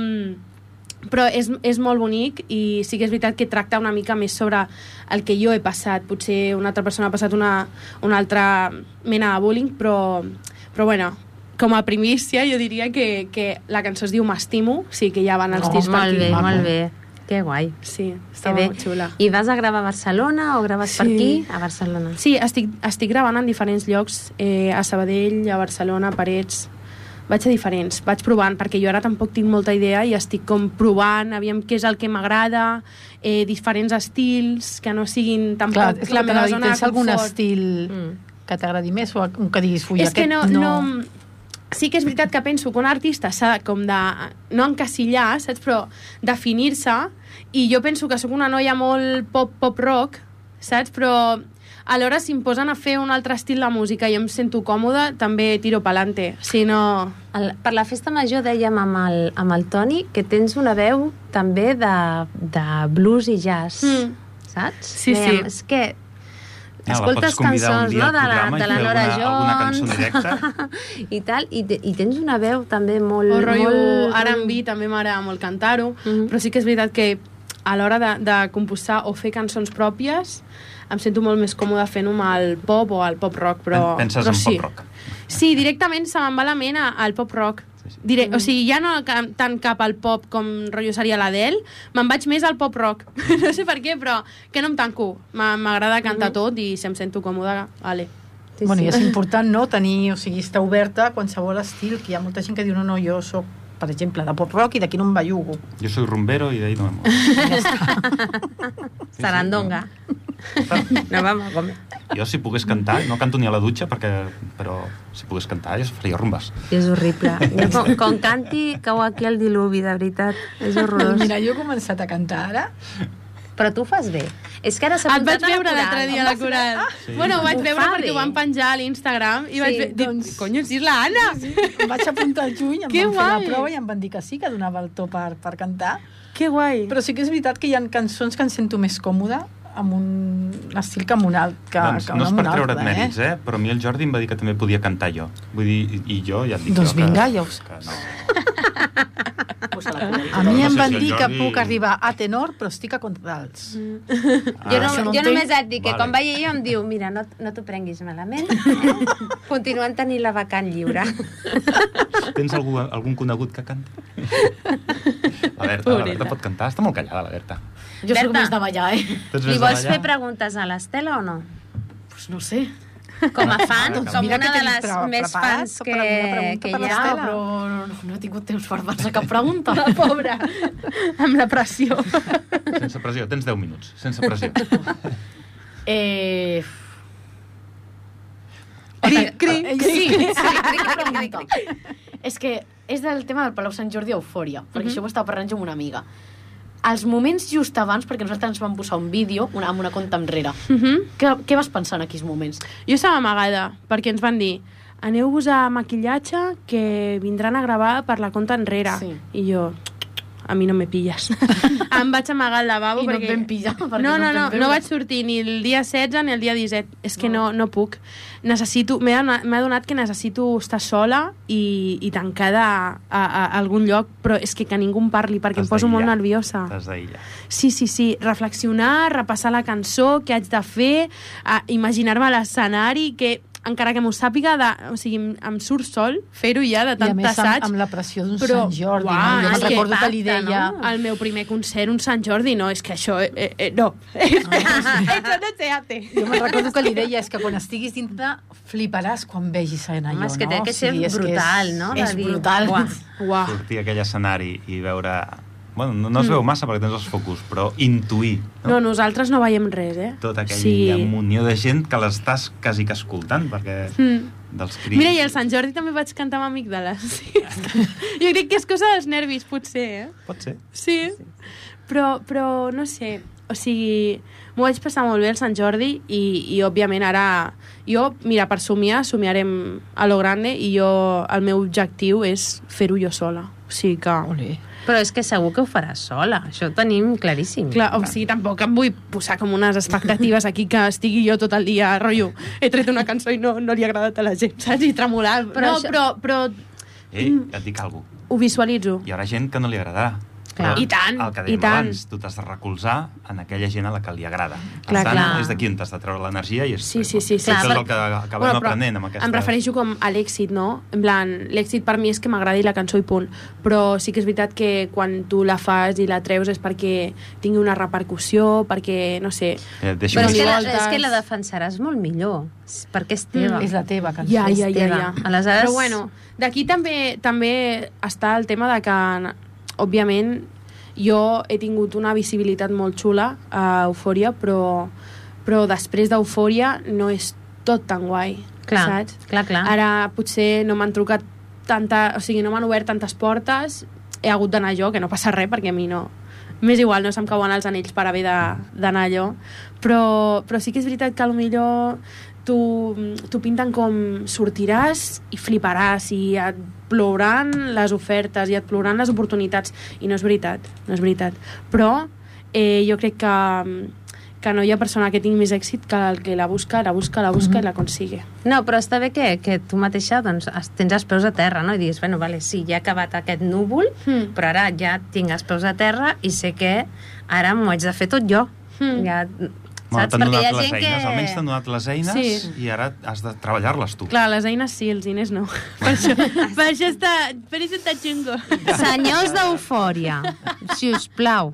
però és, és molt bonic i sí que és veritat que tracta una mica més sobre el que jo he passat. Potser una altra persona ha passat una, una altra mena de bullying, però, però bueno, com a primícia jo diria que, que la cançó es diu M'estimo, sí que ja van els oh, tirs per aquí. Molt bé, molt bé. Que guai. Sí, està molt xula. I vas a gravar a Barcelona o graves sí. per aquí? A Barcelona. Sí, estic, estic gravant en diferents llocs, eh, a Sabadell, a Barcelona, a Parets. Vaig a diferents, vaig provant, perquè jo ara tampoc tinc molta idea i estic com provant, aviam què és el que m'agrada, eh, diferents estils, que no siguin tampoc Clar, la meva zona de confort. Tens algun estil mm. que t'agradi més o un que diguis, ui, és aquest que no... no... no sí que és veritat que penso que un artista s'ha com de, no encasillar, saps, però definir-se, i jo penso que sóc una noia molt pop, pop rock, saps, però alhora si em posen a fer un altre estil de música i em sento còmoda, també tiro pa'lante, si no... El, per la festa major dèiem amb el, amb el Toni que tens una veu també de, de blues i jazz, mm. saps? Sí, dèiem, sí. És que Ja, escoltes cançons, no?, de la, de la Nora Jones i tal, i, te, i tens una veu també molt... O rotllo molt... R and B, també m'agrada molt cantar-ho, mm-hmm. però sí que és veritat que a l'hora de, de composar o fer cançons pròpies em sento molt més còmoda fent-ho amb el pop o el pop rock, però... Penses però en sí. pop rock? Sí, directament se me'n va la ment al pop rock. Sí, sí. Diré, mm. O sigui, ja no tant cap al pop com rotllo seria l'Adele, me'n vaig més al pop rock. No sé per què, però que no em tanco. M'agrada cantar mm. tot i si em sento còmoda, vale. Sí, bueno, sí. I és important, no?, tenir, o sigui, estar oberta a qualsevol estil, que hi ha molta gent que diu, no, no, jo soc, per exemple, de pop rock i d'aquí no em bellugo. Jo soy rumbero i d'ahí no me muevo. Sarandonga. No vam a comer. Jo, si pogués cantar, no canto ni a la dutxa, perquè, però si pogués cantar, jo faria rumbes. És horrible. Jo, com, com canti, cau aquí el diluvi, de veritat. És horrorós. Mira, jo he començat a cantar ara. Però tu ho fas bé. És que ara s'ha apuntat a la coral. Et vaig veure l'altre dia a la coral. Ah, sí. Bueno, ho vaig ho veure perquè bé. Ho van penjar a l'Instagram i sí, vaig veure... Doncs... Conyo, si és la Anna! Sí, sí. Em vaig apuntar al juny, em que van guai. fer la prova i em van dir que sí, que donava el to per, per cantar. Que guai. Però sí que és veritat que hi ha cançons que em sento més còmoda amb un estil que amb un alt. Que, doncs que no és per treure't eh? mèrits, eh? Però a mi el Jordi em va dir que també podia cantar jo. Vull dir, i jo ja et dic doncs jo vinga, que, ja us... que no. A mi em van dir que puc arribar a tenor, però estic a contralts. Mm. Ah, jo, no, jo només et dic que vale. Quan vaig ella em diu, mira, no, no t'ho prenguis malament, eh? Continuem tenint la vacant lliure. Tens algú, algun conegut que canti? La Berta, la Berta pot cantar? Està molt callada, la Berta. Jo soc més de ballar, eh? Li vols fer preguntes a l'Estela o no? Pues no sé. Com a fan, doncs com mira una de les més fans que, que hi ha. Però no, no he tingut temps per fer cap pregunta. La pobra, amb la pressió. Sense pressió, tens deu minuts, sense pressió. Eh... Cric, cric, cric, cric. És que és del tema del Palau Sant Jordi Eufòria, perquè això ho estava parlant jo amb una amiga. Els moments just abans, perquè nosaltres ens vam posar un vídeo una, amb una conta enrere. Uh -huh. què, què vas pensar en aquells moments? Jo estava amagada, perquè ens van dir aneu-vos a maquillatge que vindran a gravar per la conta enrere. Sí. I jo, a mi no me pilles. Em vaig amagar al lavabo I no perquè... et vam pillar, perquè No, no no, et no, vam veure. no vaig sortir ni el dia setze ni el dia disset. És que no, no puc. Necessito... M'he adonat, m'he adonat que necessito estar sola i, i tancada a, a, a algun lloc, però és que que ningú em parli perquè em T'has poso molt d'aïllar. nerviosa. T'has d'aïllar. Sí, sí, sí. Reflexionar, repassar la cançó, què haig de fer, a imaginar-me l'escenari, que encara que m'ho sàpiga, de, o sigui, em, em surt sol fer-ho ja de I a tant més amb, assaig. amb la pressió d'un Però, Sant Jordi. uau, no? Jo és me'n que recordo que li impacta, deia... no? El meu primer concert, un Sant Jordi, no, és que això... Eh, eh, no. Això no se hace. Jo me'n recordo que li deia, és que quan estiguis dintre fliparàs quan vegis en allò, Home, és que no? té que O ser sigui, és que brutal, no? és De dir, brutal. Uah. Uah. Sortir a aquell escenari i veure... Bueno, no, no es veu massa perquè tens els focus, però intuir, no? No, nosaltres no veiem res, eh? Tota aquella Sí. munió de gent que l'estàs quasi que escoltant, perquè Mm. dels crits... Mira, i el Sant Jordi també vaig cantar amb Amígdales. Sí. Jo crec que és cosa dels nervis, potser, eh? Pot ser. Sí. Però, però no sé, o sigui, m'ho vaig passar molt bé el Sant Jordi i, i òbviament ara... Jo, mira, per somiar, somiarem a lo grande i jo, el meu objectiu és fer-ho jo sola. O sigui que... Olé. Però és que segur que ho faràs sola. Això ho tenim claríssim. Clar, o sigui, tampoc em vull posar com unes expectatives aquí que estigui jo tot el dia, rotllo, he tret una cançó i no, no li ha agradat a la gent, saps? I tremolar. Però no, això- però, però Ei, et dic alguna cosa. ho visualitzo. Hi haurà gent que no li agradarà. Clar. Però I tant, el que i dèiem tant. abans, tu t'has de recolzar en aquella gent a la que li agrada. Per Clar, tant, clar. és d'aquí on t'has de treure l'energia i és, Sí, sí, sí, sí. això Clar, és el que acabem però aprenent amb aquesta... em refereixo com a l'èxit, no? En plan, l'èxit per mi és que m'agradi la cançó i punt. Però sí que és veritat que quan tu la fas i la treus és perquè tingui una repercussió, perquè, no sé... Eh, deixo Però és Doni que, la, voltes. és que la defensaràs molt millor, perquè és teva. Mm. És la teva cançó. Ja, és ja, ja, teva. ja. Aleshores- Però bueno, d'aquí també també està el tema de que, òbviament, jo he tingut una visibilitat molt xula a Eufòria, però, però després d'Eufòria no és tot tan guai, Clar, saps? clar, clar. Ara potser no m'han trucat tanta... O sigui, no m'han obert tantes portes, he hagut d'anar jo, que no passa res, perquè a mi no... M'és igual, no se'm cauen els anells per haver de- d'anar allò, però, però sí que és veritat que potser tu, tu pinten com sortiràs i fliparàs i et plouran les ofertes i et plouran les oportunitats, i no és veritat, no és veritat. Però eh, jo crec que, que no hi ha persona que tingui més èxit que el que la busca, la busca, la busca mm-hmm. i la consigue. No, però està bé que, que tu mateixa doncs, es- tens els peus a terra, no? I diguis, bueno, vale, sí, ja he acabat aquest núvol, Mm. però ara ja tinc els peus a terra i sé que ara m'ho haig de fer tot jo. Mm. Ja, Bueno, saps? t'han Perquè hi ha donat les gent eines, que... almenys t'han donat les eines Sí. i ara has de treballar-les tu. Clar, les eines sí, els diners no. Per això, per això està, per això està xungo. Senyors d'Eufòria, si us plau.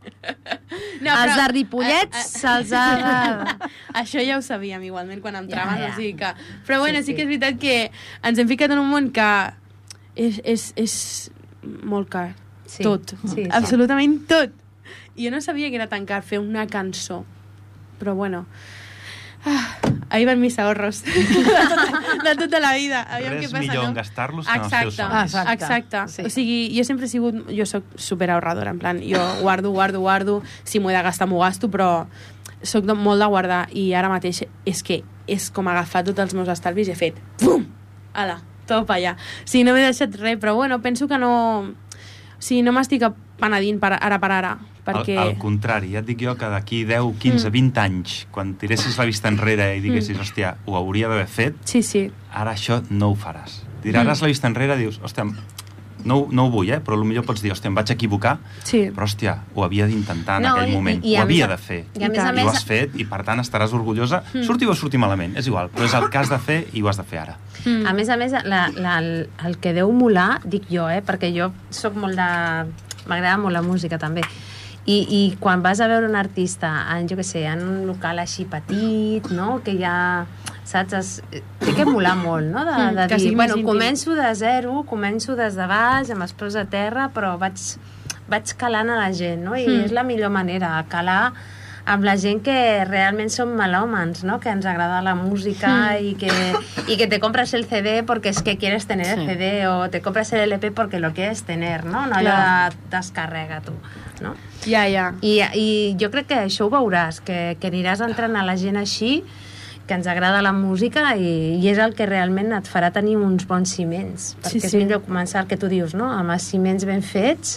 No, Els però- de Ripollet eh, eh, se'ls ha de... Això ja ho sabíem igualment quan entraven, Ja, ja. o sigui que... Però bueno, Sí, sí, sí. que és veritat que ens hem ficat en un món que és, és, és molt car. Sí, Tot. sí, sí. Absolutament tot. I jo no sabia que era tan car fer una cançó. Però bueno... Ah, ahí van mis ahorros. de, tota, de tota la vida. Aviam Res què passa, millor no? en gastar-los que en els Exacte, teus somnis. Ah, exacte. exacte. Sí. O sigui, jo sempre he sigut... Jo sóc super ahorradora, en plan, jo guardo, guardo, guardo, si m'ho he de gastar, m'ho gasto, però sóc de, molt de guardar, i ara mateix és que és com agafar tots els meus estalvis i he fet pum! Ala, tot per allà. O sigui, no m'he deixat res, però bueno, penso que no... O sigui, no m'estic penedint per, ara per ara, perquè... Al, al contrari, ja et dic jo que d'aquí deu, quinze, vint anys, quan tiressis la vista enrere i diguessis, Mm. hòstia, ho hauria d'haver fet, Sí, sí. ara això no ho faràs. Tiraràs Mm. la vista enrere i dius, hòstia, no, ho- no ho vull, eh? Però potser pots dir, hòstia, em vaig equivocar, Sí. però, hòstia, ho havia d'intentar en No, aquell i- moment. i- i a ho havia més a- de fer. i a més a I més- ho has fet, i per tant estaràs orgullosa. Mm. Surti o surti malament, és igual, però és el que has de fer i ho has de fer ara. Mm. A més a més, la, la, el, el que deu molar, dic jo, eh, perquè jo sóc molt de... M'agrada molt la música, també. I, I quan vas a veure un artista en, jo què sé, en un local així petit, no?, que ja... Saps? Es, té que molar molt, no?, de, Mm, de que dir, sigui més bueno, íntim. començo de zero, començo des de baix, amb els peus a terra, però vaig, vaig calant a la gent, no? I Mm. és la millor manera, calar amb la gent que realment són melòmans, ¿no? Que ens agrada la música Mm. y, que, y que te compras el C D porque es que quieres tener el Sí. C D o te compras el L P porque lo quieres tener, no? No allò Clar. de descarrega tu, no? Ja, ja. I, I jo crec que això ho veuràs, que, que aniràs entrant a la gent així, que ens agrada la música i, i és el que realment et farà tenir uns bons ciments, perquè Sí, és sí. millor començar el que tu dius, no? Amb els ciments ben fets,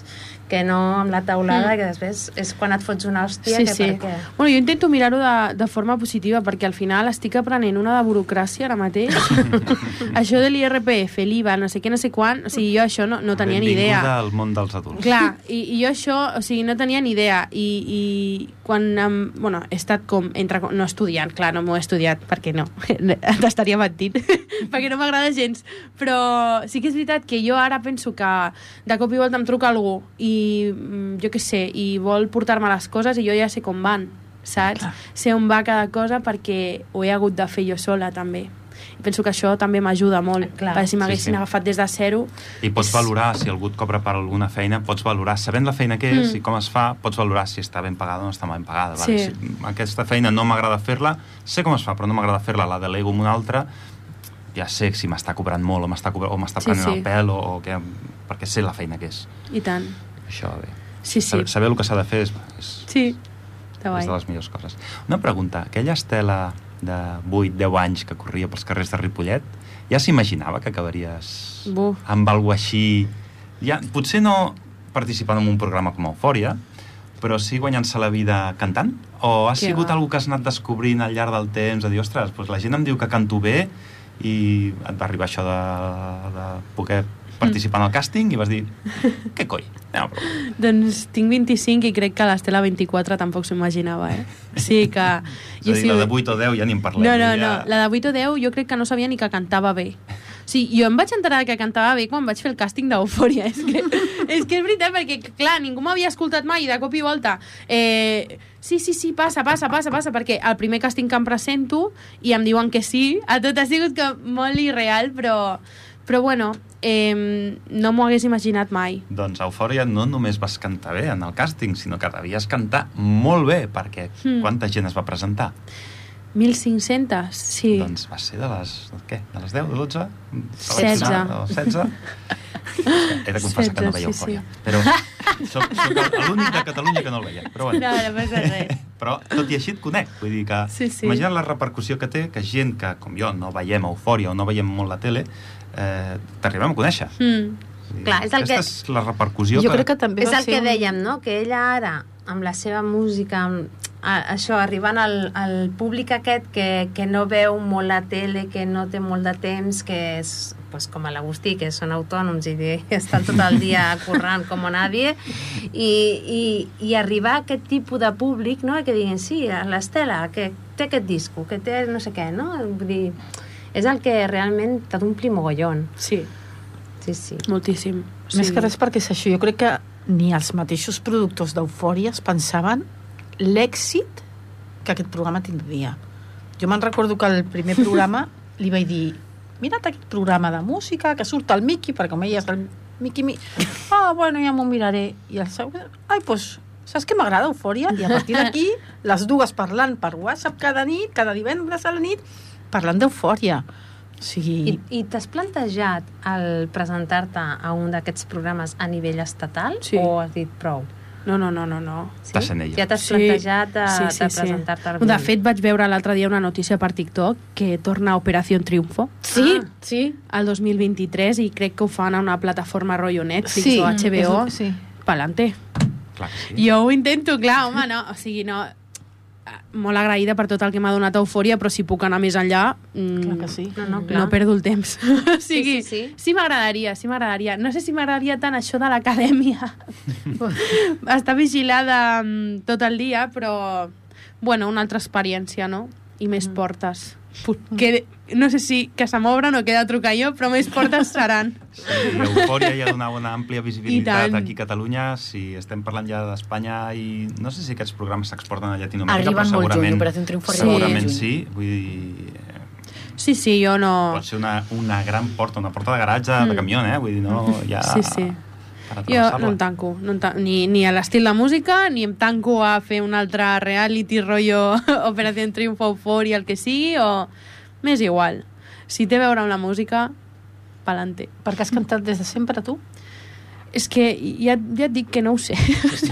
que no amb la taulada, mm. que després és quan et fots una hòstia, sí, que sí. per què? Bueno, jo intento mirar-ho de, de forma positiva, perquè al final estic aprenent una de burocràcia ara mateix. Això de l'I R P F, l'I V A, no sé què, no sé quan, o sigui, jo això no, no tenia ni idea. Benvinguda al món dels adults. Clar, i, i jo això, o sigui, no tenia ni idea, i, i quan, um, bueno, he estat com, entre, no estudiant, clar, no m'ho he estudiat, perquè no, t'estaria mentint, perquè no m'agrada gens, però sí que és veritat que jo ara penso que de cop i volta em truca algú i jo què sé, i vol portar-me les coses i jo ja sé com van, saps? Clar. Sé on va cada cosa perquè ho he hagut de fer jo sola també. I penso que això també m'ajuda molt. Clar. Perquè si m'haguessin sí, sí. agafat des de zero... I pots valorar, si algú et cobra per alguna feina, pots valorar, sabent la feina que és mm. i com es fa, pots valorar si està ben pagada o no està ben pagada. Sí. Vale? Si aquesta feina no m'agrada fer-la, sé com es fa, però no m'agrada fer-la, la delego amb una altra, ja sé si m'està cobrant molt o m'està o m'està prenent sí, sí. el pèl o, o que, perquè sé la feina que és. I tant. Això, bé. Sí, sí. Saber, saber el que s'ha de fer és, és, sí. Està és de les millors coses. Una pregunta, aquella Estela de vuit deu anys que corria pels carrers de Ripollet, ja s'imaginava que acabaries Buf. amb alguna així... Ja, potser no participant en un programa com Eufòria, però sí guanyant-se la vida cantant? O ha que sigut va. algú que has anat descobrint al llarg del temps, de dir, ostres, doncs la gent em diu que canto bé, i et va arribar això de, de poder participar en el càsting i vas dir, què coi? Anem a provar. Doncs tinc vint-i-cinc i crec que l'Estela vint-i-quatre tampoc s'ho imaginava, eh? Sí que... És a dir, la de vuit o deu ja ni en parlem. No, no, ja... no, la de vuit o deu jo crec que no sabia ni que cantava bé. Sí, jo em vaig enterar que cantava bé quan vaig fer el càsting d'Eufòria. És que, és que és veritat, perquè, clar, ningú m'havia escoltat mai i de cop i volta... Eh, sí, sí, sí, passa, passa, passa, passa, perquè el primer càsting que em presento i em diuen que sí, a tot ha sigut que molt irreal, però, però bueno, eh, no m'ho hagués imaginat mai. Doncs a Eufòria no només vas cantar bé en el càsting, sinó que devies cantar molt bé, perquè mm. quanta gent es va presentar? mil cinc-cents, sí. Doncs va ser de les... Què? De les deu, de dotze? setze. setze? He de confessar que no veia Eufòria. Sí, sí. Però soc, soc l'únic de Catalunya que no el veia. Però bueno. No, no passa res. Però tot i així et conec. Vull dir que... Sí, sí. Imagina't la repercussió que té que gent que, com jo, no veiem Eufòria o no veiem molt la tele, eh, t'arribem a conèixer. Mm. Dir, clar, és el aquesta que... és la repercussió jo que... crec que també és va el ser que un... dèiem, no? Que ella ara, amb la seva música, amb a, això, arribant al, al públic aquest que, que no veu molt la tele, que no té molt de temps, que és pues, com a l'Agustí, que són autònoms i estan tot el dia currant com a nadie, i, i, i arribar a aquest tipus de públic, no? Que diguin, sí, l'Estela, que té aquest disco, que té no sé què, no? Vull dir, és el que realment t'ha d'omplir mogollon. Sí. Sí, sí. Moltíssim. Sí. Més que res perquè és això. Jo crec que ni els mateixos productors d'Eufòria es pensaven l'èxit que aquest programa tindria. Jo me'n recordo que el primer programa li vaig dir, mira't aquest programa de música que surt el Miqui, perquè com ella és el Miqui Mi... Ah, bueno, ja m'ho miraré. I el següent, ai, doncs, saps què m'agrada Eufòria? I a partir d'aquí, les dues parlant per WhatsApp cada nit, cada divendres a la nit, parlant d'Eufòria. O sigui... I, i t'has plantejat el presentar-te a un d'aquests programes a nivell estatal? Sí. O has dit prou? No, no, no, no, no. Sí? Estàs en ella. Ja t'has sí. plantejat de, sí, sí, de sí. presentar-te algun... De fet, vaig veure l'altre dia una notícia per TikTok que torna a Operación Triunfo. Sí, ah. sí. Al dos mil vint-i-tres, i crec que ho fan a una plataforma rotllo Netflix sí, o H B O. Sí. Pa'lante. Clar que sí. Jo ho intento, clar, home, no. O sigui, no... molt agraïda per tot el que m'ha donat Eufòria, però si puc anar més enllà clar que sí. no, no, no perdo el temps. O sigui, sí, sí, sí. sí m'agradaria, sí m'agradaria. No sé si m'agradaria tant això de l'acadèmia. Estar vigilada tot el dia, però bueno, una altra experiència, no? I més mm. portes. Que, no sé si que se m'obren o que he de trucar jo, però més portes seran. Sí, Eufòria ja donava una àmplia visibilitat aquí a Catalunya. Si estem parlant ja d'Espanya, i no sé si aquests programes s'exporten a Llatinoamèrica, arriben però segurament, molt lluny, Triunfo segurament sí. sí. Vull dir... Sí, sí, jo no... Pot ser una, una gran porta, una porta de garatge mm. de camió, eh? Vull dir, no... Ja... Sí, sí. Jo no em tanco, no em tanco ni, ni a l'estil de música, ni em tanco a fer un altre reality rotllo Operació Triunfo, Eufòria, el que sigui, o m'és igual. Si té a veure amb la música, pa'lante. Perquè has cantat des de sempre, tu? És que ja, ja et dic que no ho sé.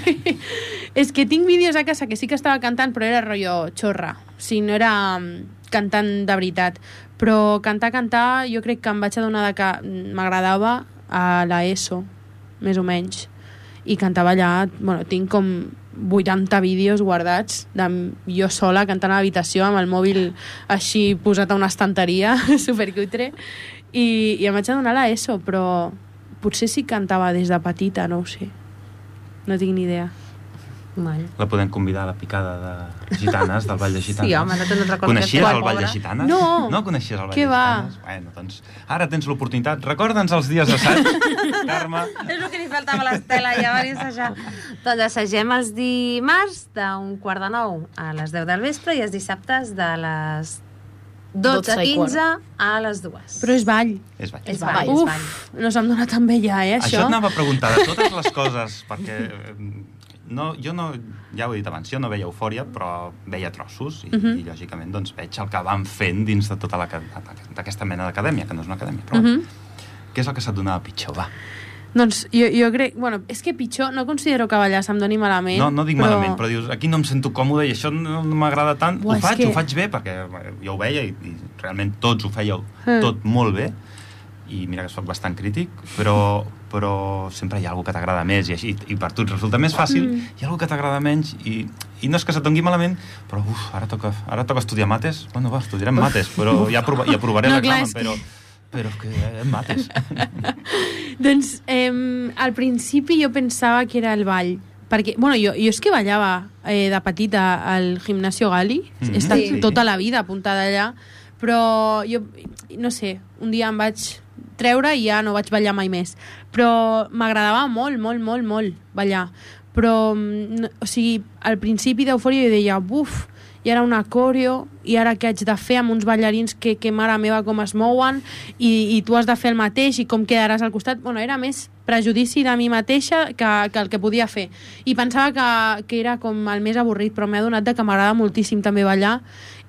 És que tinc vídeos a casa que sí que estava cantant, però era rotllo xorra. O sigui, no era cantant de veritat. Però cantar, cantar, jo crec que em vaig adonar que m'agradava a la ESO, més o menys. i cantava allà, bueno, tinc com vuitanta vídeos guardats de jo sola cantant a l'habitació amb el mòbil així posat a una estanteria supercutre, i, i em vaig adonar a l'ESO, però potser sí cantava des de petita, no ho sé, no tinc ni idea. Vale. La podem convidar a la picada de gitanes, del Ball de Gitanes. Sí, home, no te'n recordo. Coneixies el Ball de Gitanes? No. No coneixies el Ball Què de va? Gitanes? Bueno, doncs ara tens l'oportunitat. Recorda'ns els dies d'assaig, Carme. És el que li faltava a l'Estela, ja va assajar. Doncs assagem els dimarts d'un quart de nou a les deu del vespre i els dissabtes de les dotze a quinze a les dues. Però és ball. És ball. És ball, és Uf, ball. no se'm dona tan bé ja, eh, Això això. et anava a preguntar de totes les coses, perquè no, jo no, ja ho he dit abans, jo no veia Eufòria, però veia trossos, i, uh -huh. i lògicament doncs, veig el que van fent dins de tota la, d'aquesta mena d'acadèmia, que no és una acadèmia, però uh -huh. què és el que se't donava pitjor, va? Doncs jo, jo crec... Bueno, és que pitjor, no considero que ballar se'm doni malament. No, no dic però... malament, però dius, aquí no em sento còmode i això no, no m'agrada tant. Buah, ho faig, que... ho faig bé, perquè jo ho veia i, i realment tots ho fèieu Mm. tot molt bé, i mira que soc bastant crític, però, però sempre hi ha algú que t'agrada més i així, i per tu et resulta més fàcil, mm. hi ha algú que t'agrada menys, i, i no és que se't doni malament, però uf, ara toca, ara toca estudiar mates. Bueno, va, estudiarem mates, però ja, prova, ja provaré No, l'examen, clar, però... Però que eh, mates. Doncs eh, al principi jo pensava que era el ball, perquè, bueno, jo, jo és que ballava eh, de petita al Gimnasio Gali, Mm-hmm. he estat Sí. tota la vida apuntada allà, però jo, no sé, un dia em vaig treure i ja no vaig ballar mai més, però m'agradava molt, molt, molt, molt ballar, però no, o sigui, al principi d'Eufòria jo deia, buf, i ara una coreo, i ara què haig de fer amb uns ballarins que, que mare meva com es mouen, i, i tu has de fer el mateix, i com quedaràs al costat. Bueno, era més prejudici de mi mateixa que, que el que podia fer. I pensava que, que era com el més avorrit, però m'he adonat que m'agrada moltíssim també ballar.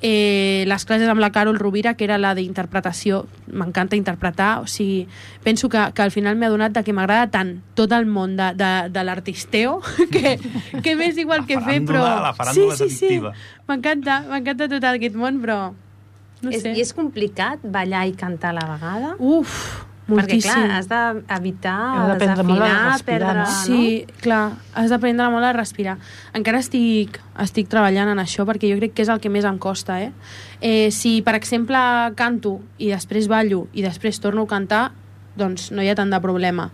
Eh, les classes amb la Carol Rovira, que era la d'interpretació, m'encanta interpretar, o sigui, penso que, que al final m'he adonat que m'agrada tant tot el món de, de, de l'artisteo que, que m'és igual La que fer, però... faràndula, la faràndula sí, és sí, sí. addictiva. M'encanta, m'encanta tot aquest món, però no És, sé. I és complicat ballar i cantar a la vegada? Uf, Perquè, moltíssim. clar, has d'evitar Has d'aprendre molt a desafinar, respirar, perdre... no? Sí, clar, has d'aprendre molt a respirar. Encara estic, estic treballant en això perquè jo crec que és el que més em costa, eh? eh si, per exemple, canto i després ballo i després torno a cantar, doncs no hi ha tant de problema.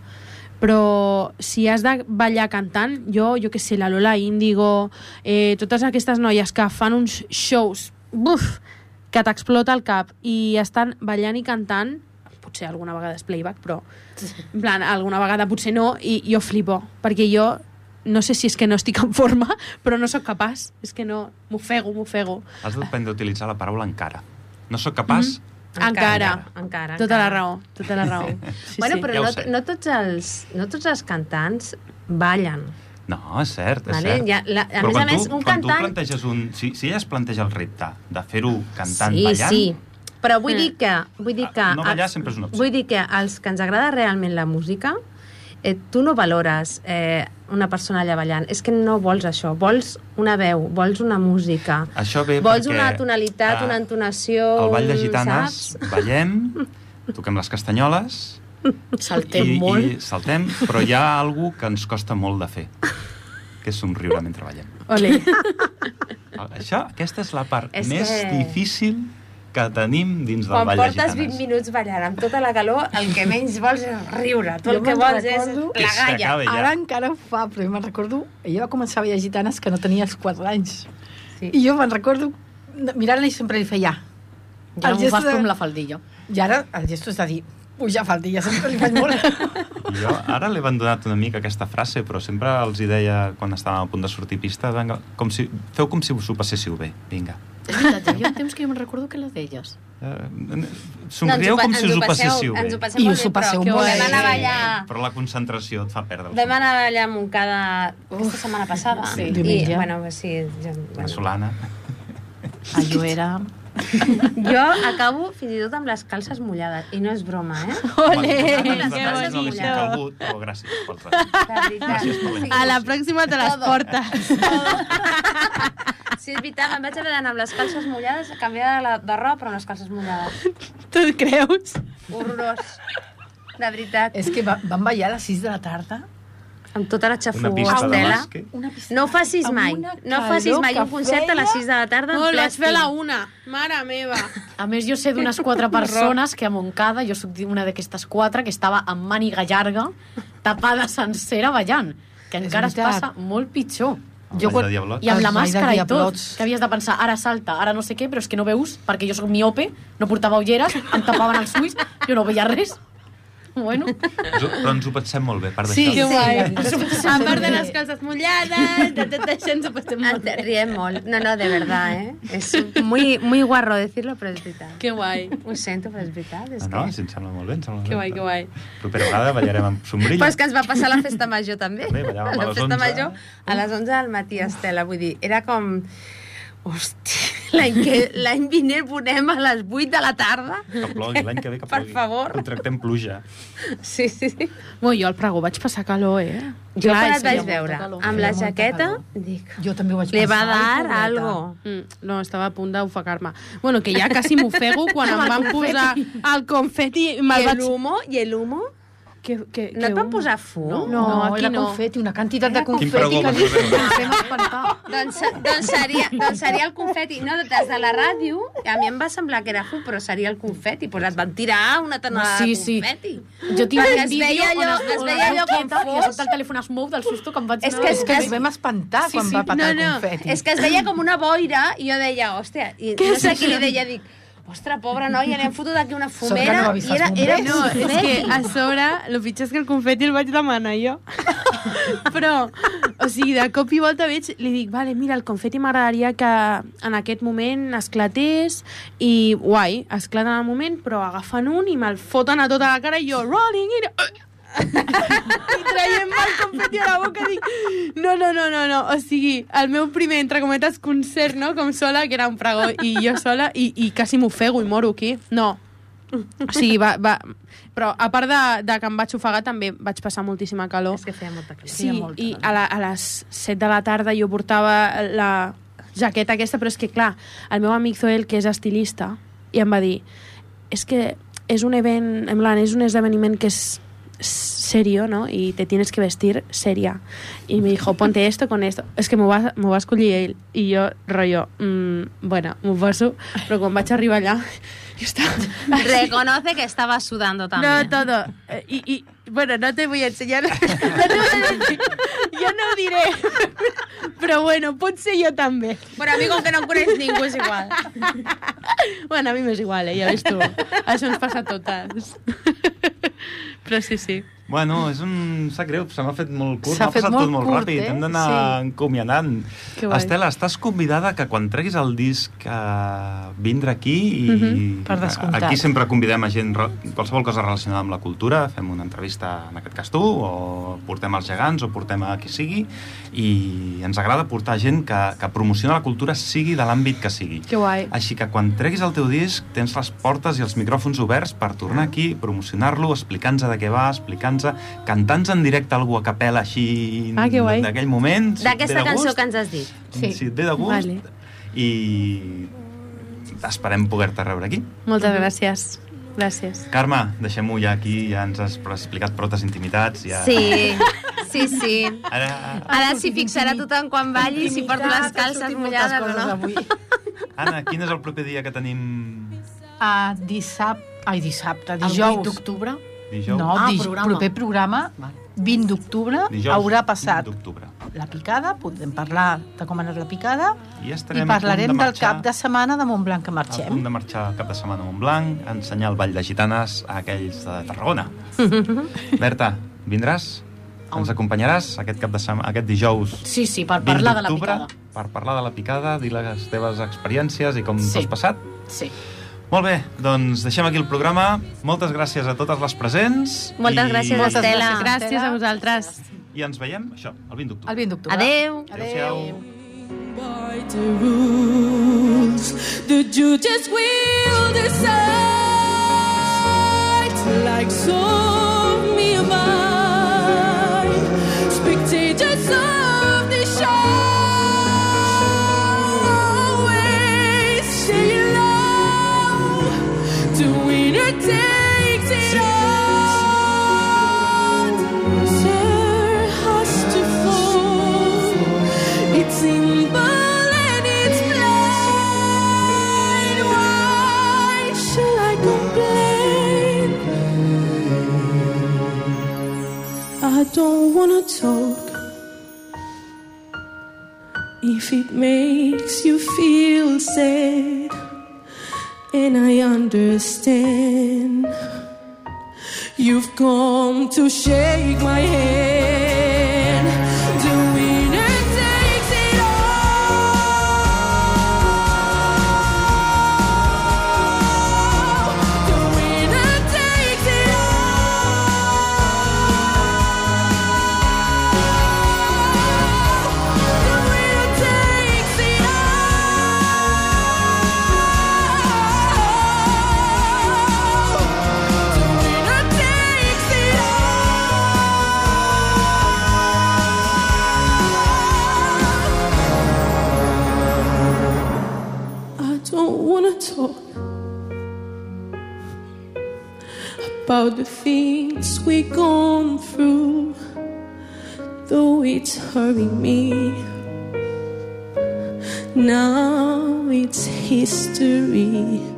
Però si has de ballar cantant, jo, jo què sé, la Lola Índigo, eh, totes aquestes noies que fan uns shows, buf, que t'explota el cap i estan ballant i cantant, potser alguna vegada és playback, però en plan, alguna vegada potser no, i jo flipo, perquè jo no sé si és que no estic en forma, però no sóc capaç, és que no, m'ofego, m'ofego. Has d'aprendre a utilitzar la paraula encara. No sóc capaç... Mm-hmm. Encara. encara, Tota encara. la raó, tota la raó. Sí, Bueno, sí. però Ja ho no, sé. no, tots els, no tots els cantants ballen. No, és cert, és Vale? cert. Ja, la, a Però més a quan més, tu, un quan tu cantant... planteges un... Si, si ella es planteja el repte de fer-ho cantant, sí, ballant... sí, però vull Mm. dir que... Vull dir que Ah, no ballar sempre és una opció. Vull dir que els que ens agrada realment la música, eh, tu no valores eh, una persona allà ballant. És que no vols això. Vols una veu, vols una música. Això ve vols perquè, una tonalitat, eh, una entonació... Al Ball de un- Gitanes saps? ballem, toquem les castanyoles Saltem i, molt. i saltem, però hi ha alguna que ens costa molt de fer, que és somriure mentre ballem. Ole. Això, aquesta és la part És més que- difícil que tenim dins del Quan Ball de portes Gitanes. vint minuts ballant amb tota la calor, el que menys vols és riure. Tu Jo el que me'n vols recordo- és Que s'acabi plagalla. ja. Ara encara ho fa, però jo me'n recordo... Ella va començar a ballar gitanes que no tenia els quatre anys. Sí. I jo me'n recordo mirant-la i sempre li feia... Ja el m'ho gesto fas de- com la faldilla. I ara el gesto és de dir... Puja faldilla, sempre li faig molt. Jo ara l'he abandonat una mica aquesta frase, però sempre els hi deia quan estàvem a punt de sortir pista, venga, com si, feu com si us ho passéssiu bé, vinga. És veritat, hi ha un temps que jo me'n recordo que la deies. Eh, somrieu com si us ho passéssiu bé. Ens ho passem I molt us ho bé, però passeu que molt vam bé. anar a ballar... Però la concentració et fa perdre el Vam somriure. anar a ballar a Montcada aquesta setmana passada. Sí, I, diumenge. bueno, sí, jo, La bueno. Solana. Allò era... jo acabo fins i tot amb les calces mullades. I no és broma, eh? Ole, Bueno, que que no haguéssim bonic. calgut, però gràcies pel res. De veritat. Gràcies per la Sí. A la pròxima te les Todo. portes. Sí, és veritat, em vaig ballant amb les calces mullades, canviar de, la, de roba, però amb les calces mullades. Tu et creus? Horrorós. De veritat. És que va, van ballar a les sis de la tarda amb tota la Una xafogó, pista de Estela. bàsquet. Una pista- No ho facis amb mai. una No facis calor mai que un concert a les feia. sis de la tarda en No, el ple vaig fer a la estiu. una. Mare meva. A més, jo sé d'unes quatre persones que a Montcada, jo sóc una d'aquestes quatre, que estava amb màniga llarga, tapada sencera, ballant. Que És encara es veritat. passa molt pitjor. El Jo ball quan- de Diablots. I amb la Els ball de màscara i tot. diablots. Que havies de pensar, ara salta, ara no sé què, però és que no veus, perquè jo sóc miope, no portava ulleres, em tapaven els ulls, jo no veia res. Bueno, Us ho- Però ens ho passem molt bé, a part Sí, d'això. Que guai. Sí. A part de les calces mullades, de tot això ens ho passem molt Ens bé. riem molt. No, no, de verdad, eh? És muy, muy guarro decirlo, però és veritat. Que guai. Ho sento, però és veritat. És No, no, que... sí, em sembla molt bé, em sembla molt Que bé. guai, que guai. Propera vegada ballarem amb sombrilla. Però és que ens va passar a la festa major també. També, ballàvem a la les festa onze. major a les onze del matí, Estela. Vull dir, era com... Hosti, l'any que- l'any vinent ponem a les vuit de la tarda. Que plogui, l'any que ve que Per plogui. favor. Contractem pluja. Sí, sí, sí. Bueno, jo al pregó vaig passar calor, eh? Jo quan et és vaig que- veure calor. amb Feia la molta jaqueta, calor. dic... Jo també ho vaig Le va pensar, dar ai, pobreta. algo. Mm, no, estava a punt d'ofegar-me. Bueno, que ja quasi m'ofego quan em van posar el confeti. I Me'l vaig... el humo? I el humo? Que, que, No que et van un- posar fum? No. No, aquí era no. confeti, una quantitat de Quin confeti pregó que vas ens veure? ens vam espantar. Doncs, doncs, seria, doncs seria el confeti. No, des de la ràdio, a mi em va semblar que era fum, però seria el confeti. Pues et van tirar una tonelada Sí, de sí. confeti. jo tinc Perquè un es vídeo veia on allò- es, es on veia allò com quieta i de fos. sobte el telèfon es mou del susto que em vaig És anar... que És que es- ens vam espantar Sí, quan sí. va patar No, el no. confeti. És que es veia com una boira i jo deia, hòstia, i no sé qui li deia, dic, ostres, pobra noia, li han fotut aquí una Sort que no fumera ha vist i era, els era bombers. No, és confeti. que a sobre, el pitjor és que el confeti el vaig demanar jo. Però, o sigui, de cop i volta veig, li dic, vale, mira, el confeti m'agradaria que en aquest moment esclatés i guai, esclata en el moment, però agafen un i me'l foten a tota la cara i jo, rolling it... I traiem el confeti a la boca i dic, no, no, no, no, no, o sigui, el meu primer, entre cometes, concert, no?, com sola, que era un pregó, i jo sola, i, i quasi m'ofego i moro aquí. No, o sigui, va, va... Però a part de, de que em vaig ofegar, també vaig passar moltíssima calor. És que feia molta calor. Sí, feia molta i calor. a, la, a les set de la tarda jo portava la jaqueta aquesta, però és que, clar, el meu amic Zoel, que és estilista, i em va dir, és que és un event, en plan, és un esdeveniment que és serio, ¿no? Y te tienes que vestir seria. Y me dijo, ponte esto con esto. Es que m'ho va, m'ho va escollir ell. I jo, rotllo, mmm, bueno, m'ho poso, però quan vaig arribar allà, jo estava... Reconoce que estaba sudando también. No, todo. Eh, Y, y, bueno, no te voy a enseñar. No te voy a decir. Jo no ho diré. Però bueno, potser jo també. Bueno, a mi com que no em coneix ningú és igual. Bueno, a mi m'és igual, eh? Ja veus tu. Això ens passa a totes. Però sí, sí. Bueno, és un... Sap greu, se m'ha fet molt curt, S'ha m'ha fet passat molt tot molt curt, ràpid, eh? hem d'anar Sí. encomiadant. Que guai. Estela, estàs convidada que quan treguis el disc a vindre aquí i Mhm, per descomptat. aquí sempre convidem a gent, re- qualsevol cosa relacionada amb la cultura, fem una entrevista, en aquest cas tu, o portem els gegants, o portem a qui sigui, i ens agrada portar gent que, que promociona la cultura sigui de l'àmbit que sigui. Que guai. Així que quan treguis el teu disc tens les portes i els micròfons oberts per tornar aquí, promocionar-lo, explicar-nos de què va, explicar-nos, cantar-nos en directe algú a capella així Ah, que guai. d'aquell moment. si et ve D'aquesta de cançó gust, que ens has dit. Sí. Si et ve de gust. Vale. I esperem poder-te rebre aquí. Moltes gràcies. Gràcies. Carme, deixem-ho ja aquí, ja ens has explicat protes intimitats. Ja... Sí, sí, sí. Ara, Ara s'hi fixarà tothom quan balli, si porto les calces mullades o no. Avui. Anna, quin és el proper dia que tenim A dissabte, ai, dissabte, El vuit dijous. d'octubre. dijous? No, Ah, dij programa. proper programa, Vale. vint d'octubre, Dijous haurà passat vint d'octubre. la picada, podem parlar de com ha anat la picada, I i estarem parlarem a punt de del marxar, cap de setmana de Montblanc que a punt marxem. de marxar el cap de setmana a Montblanc, a ensenyar el ball de gitanes a aquells de Tarragona. Berta, vindràs? Ens acompanyaràs aquest cap de setmana, aquest dijous Sí, sí, per vint parlar de la d'octubre, picada. per parlar de la picada, dir les teves experiències i com Sí. t'ho has passat? Sí. Molt bé, doncs deixem aquí el programa. Moltes gràcies a totes les presents. Moltes i... gràcies, Moltes Estela. gràcies. Gràcies a vosaltres. I ens veiem, això, el vint d'octubre. El vint d'octubre. Adeu. Adéu-siau. By the rules, the judges will decide, like so me mine, spectators of the show, always say low, the winner takes it all. Sir has don't wanna talk if it makes you feel sad, and I understand. You've come to shake my hand. The winner takes it all. The winner takes it all. The winner takes it talk about the things we've gone through, though it's hurting me. Now it's history.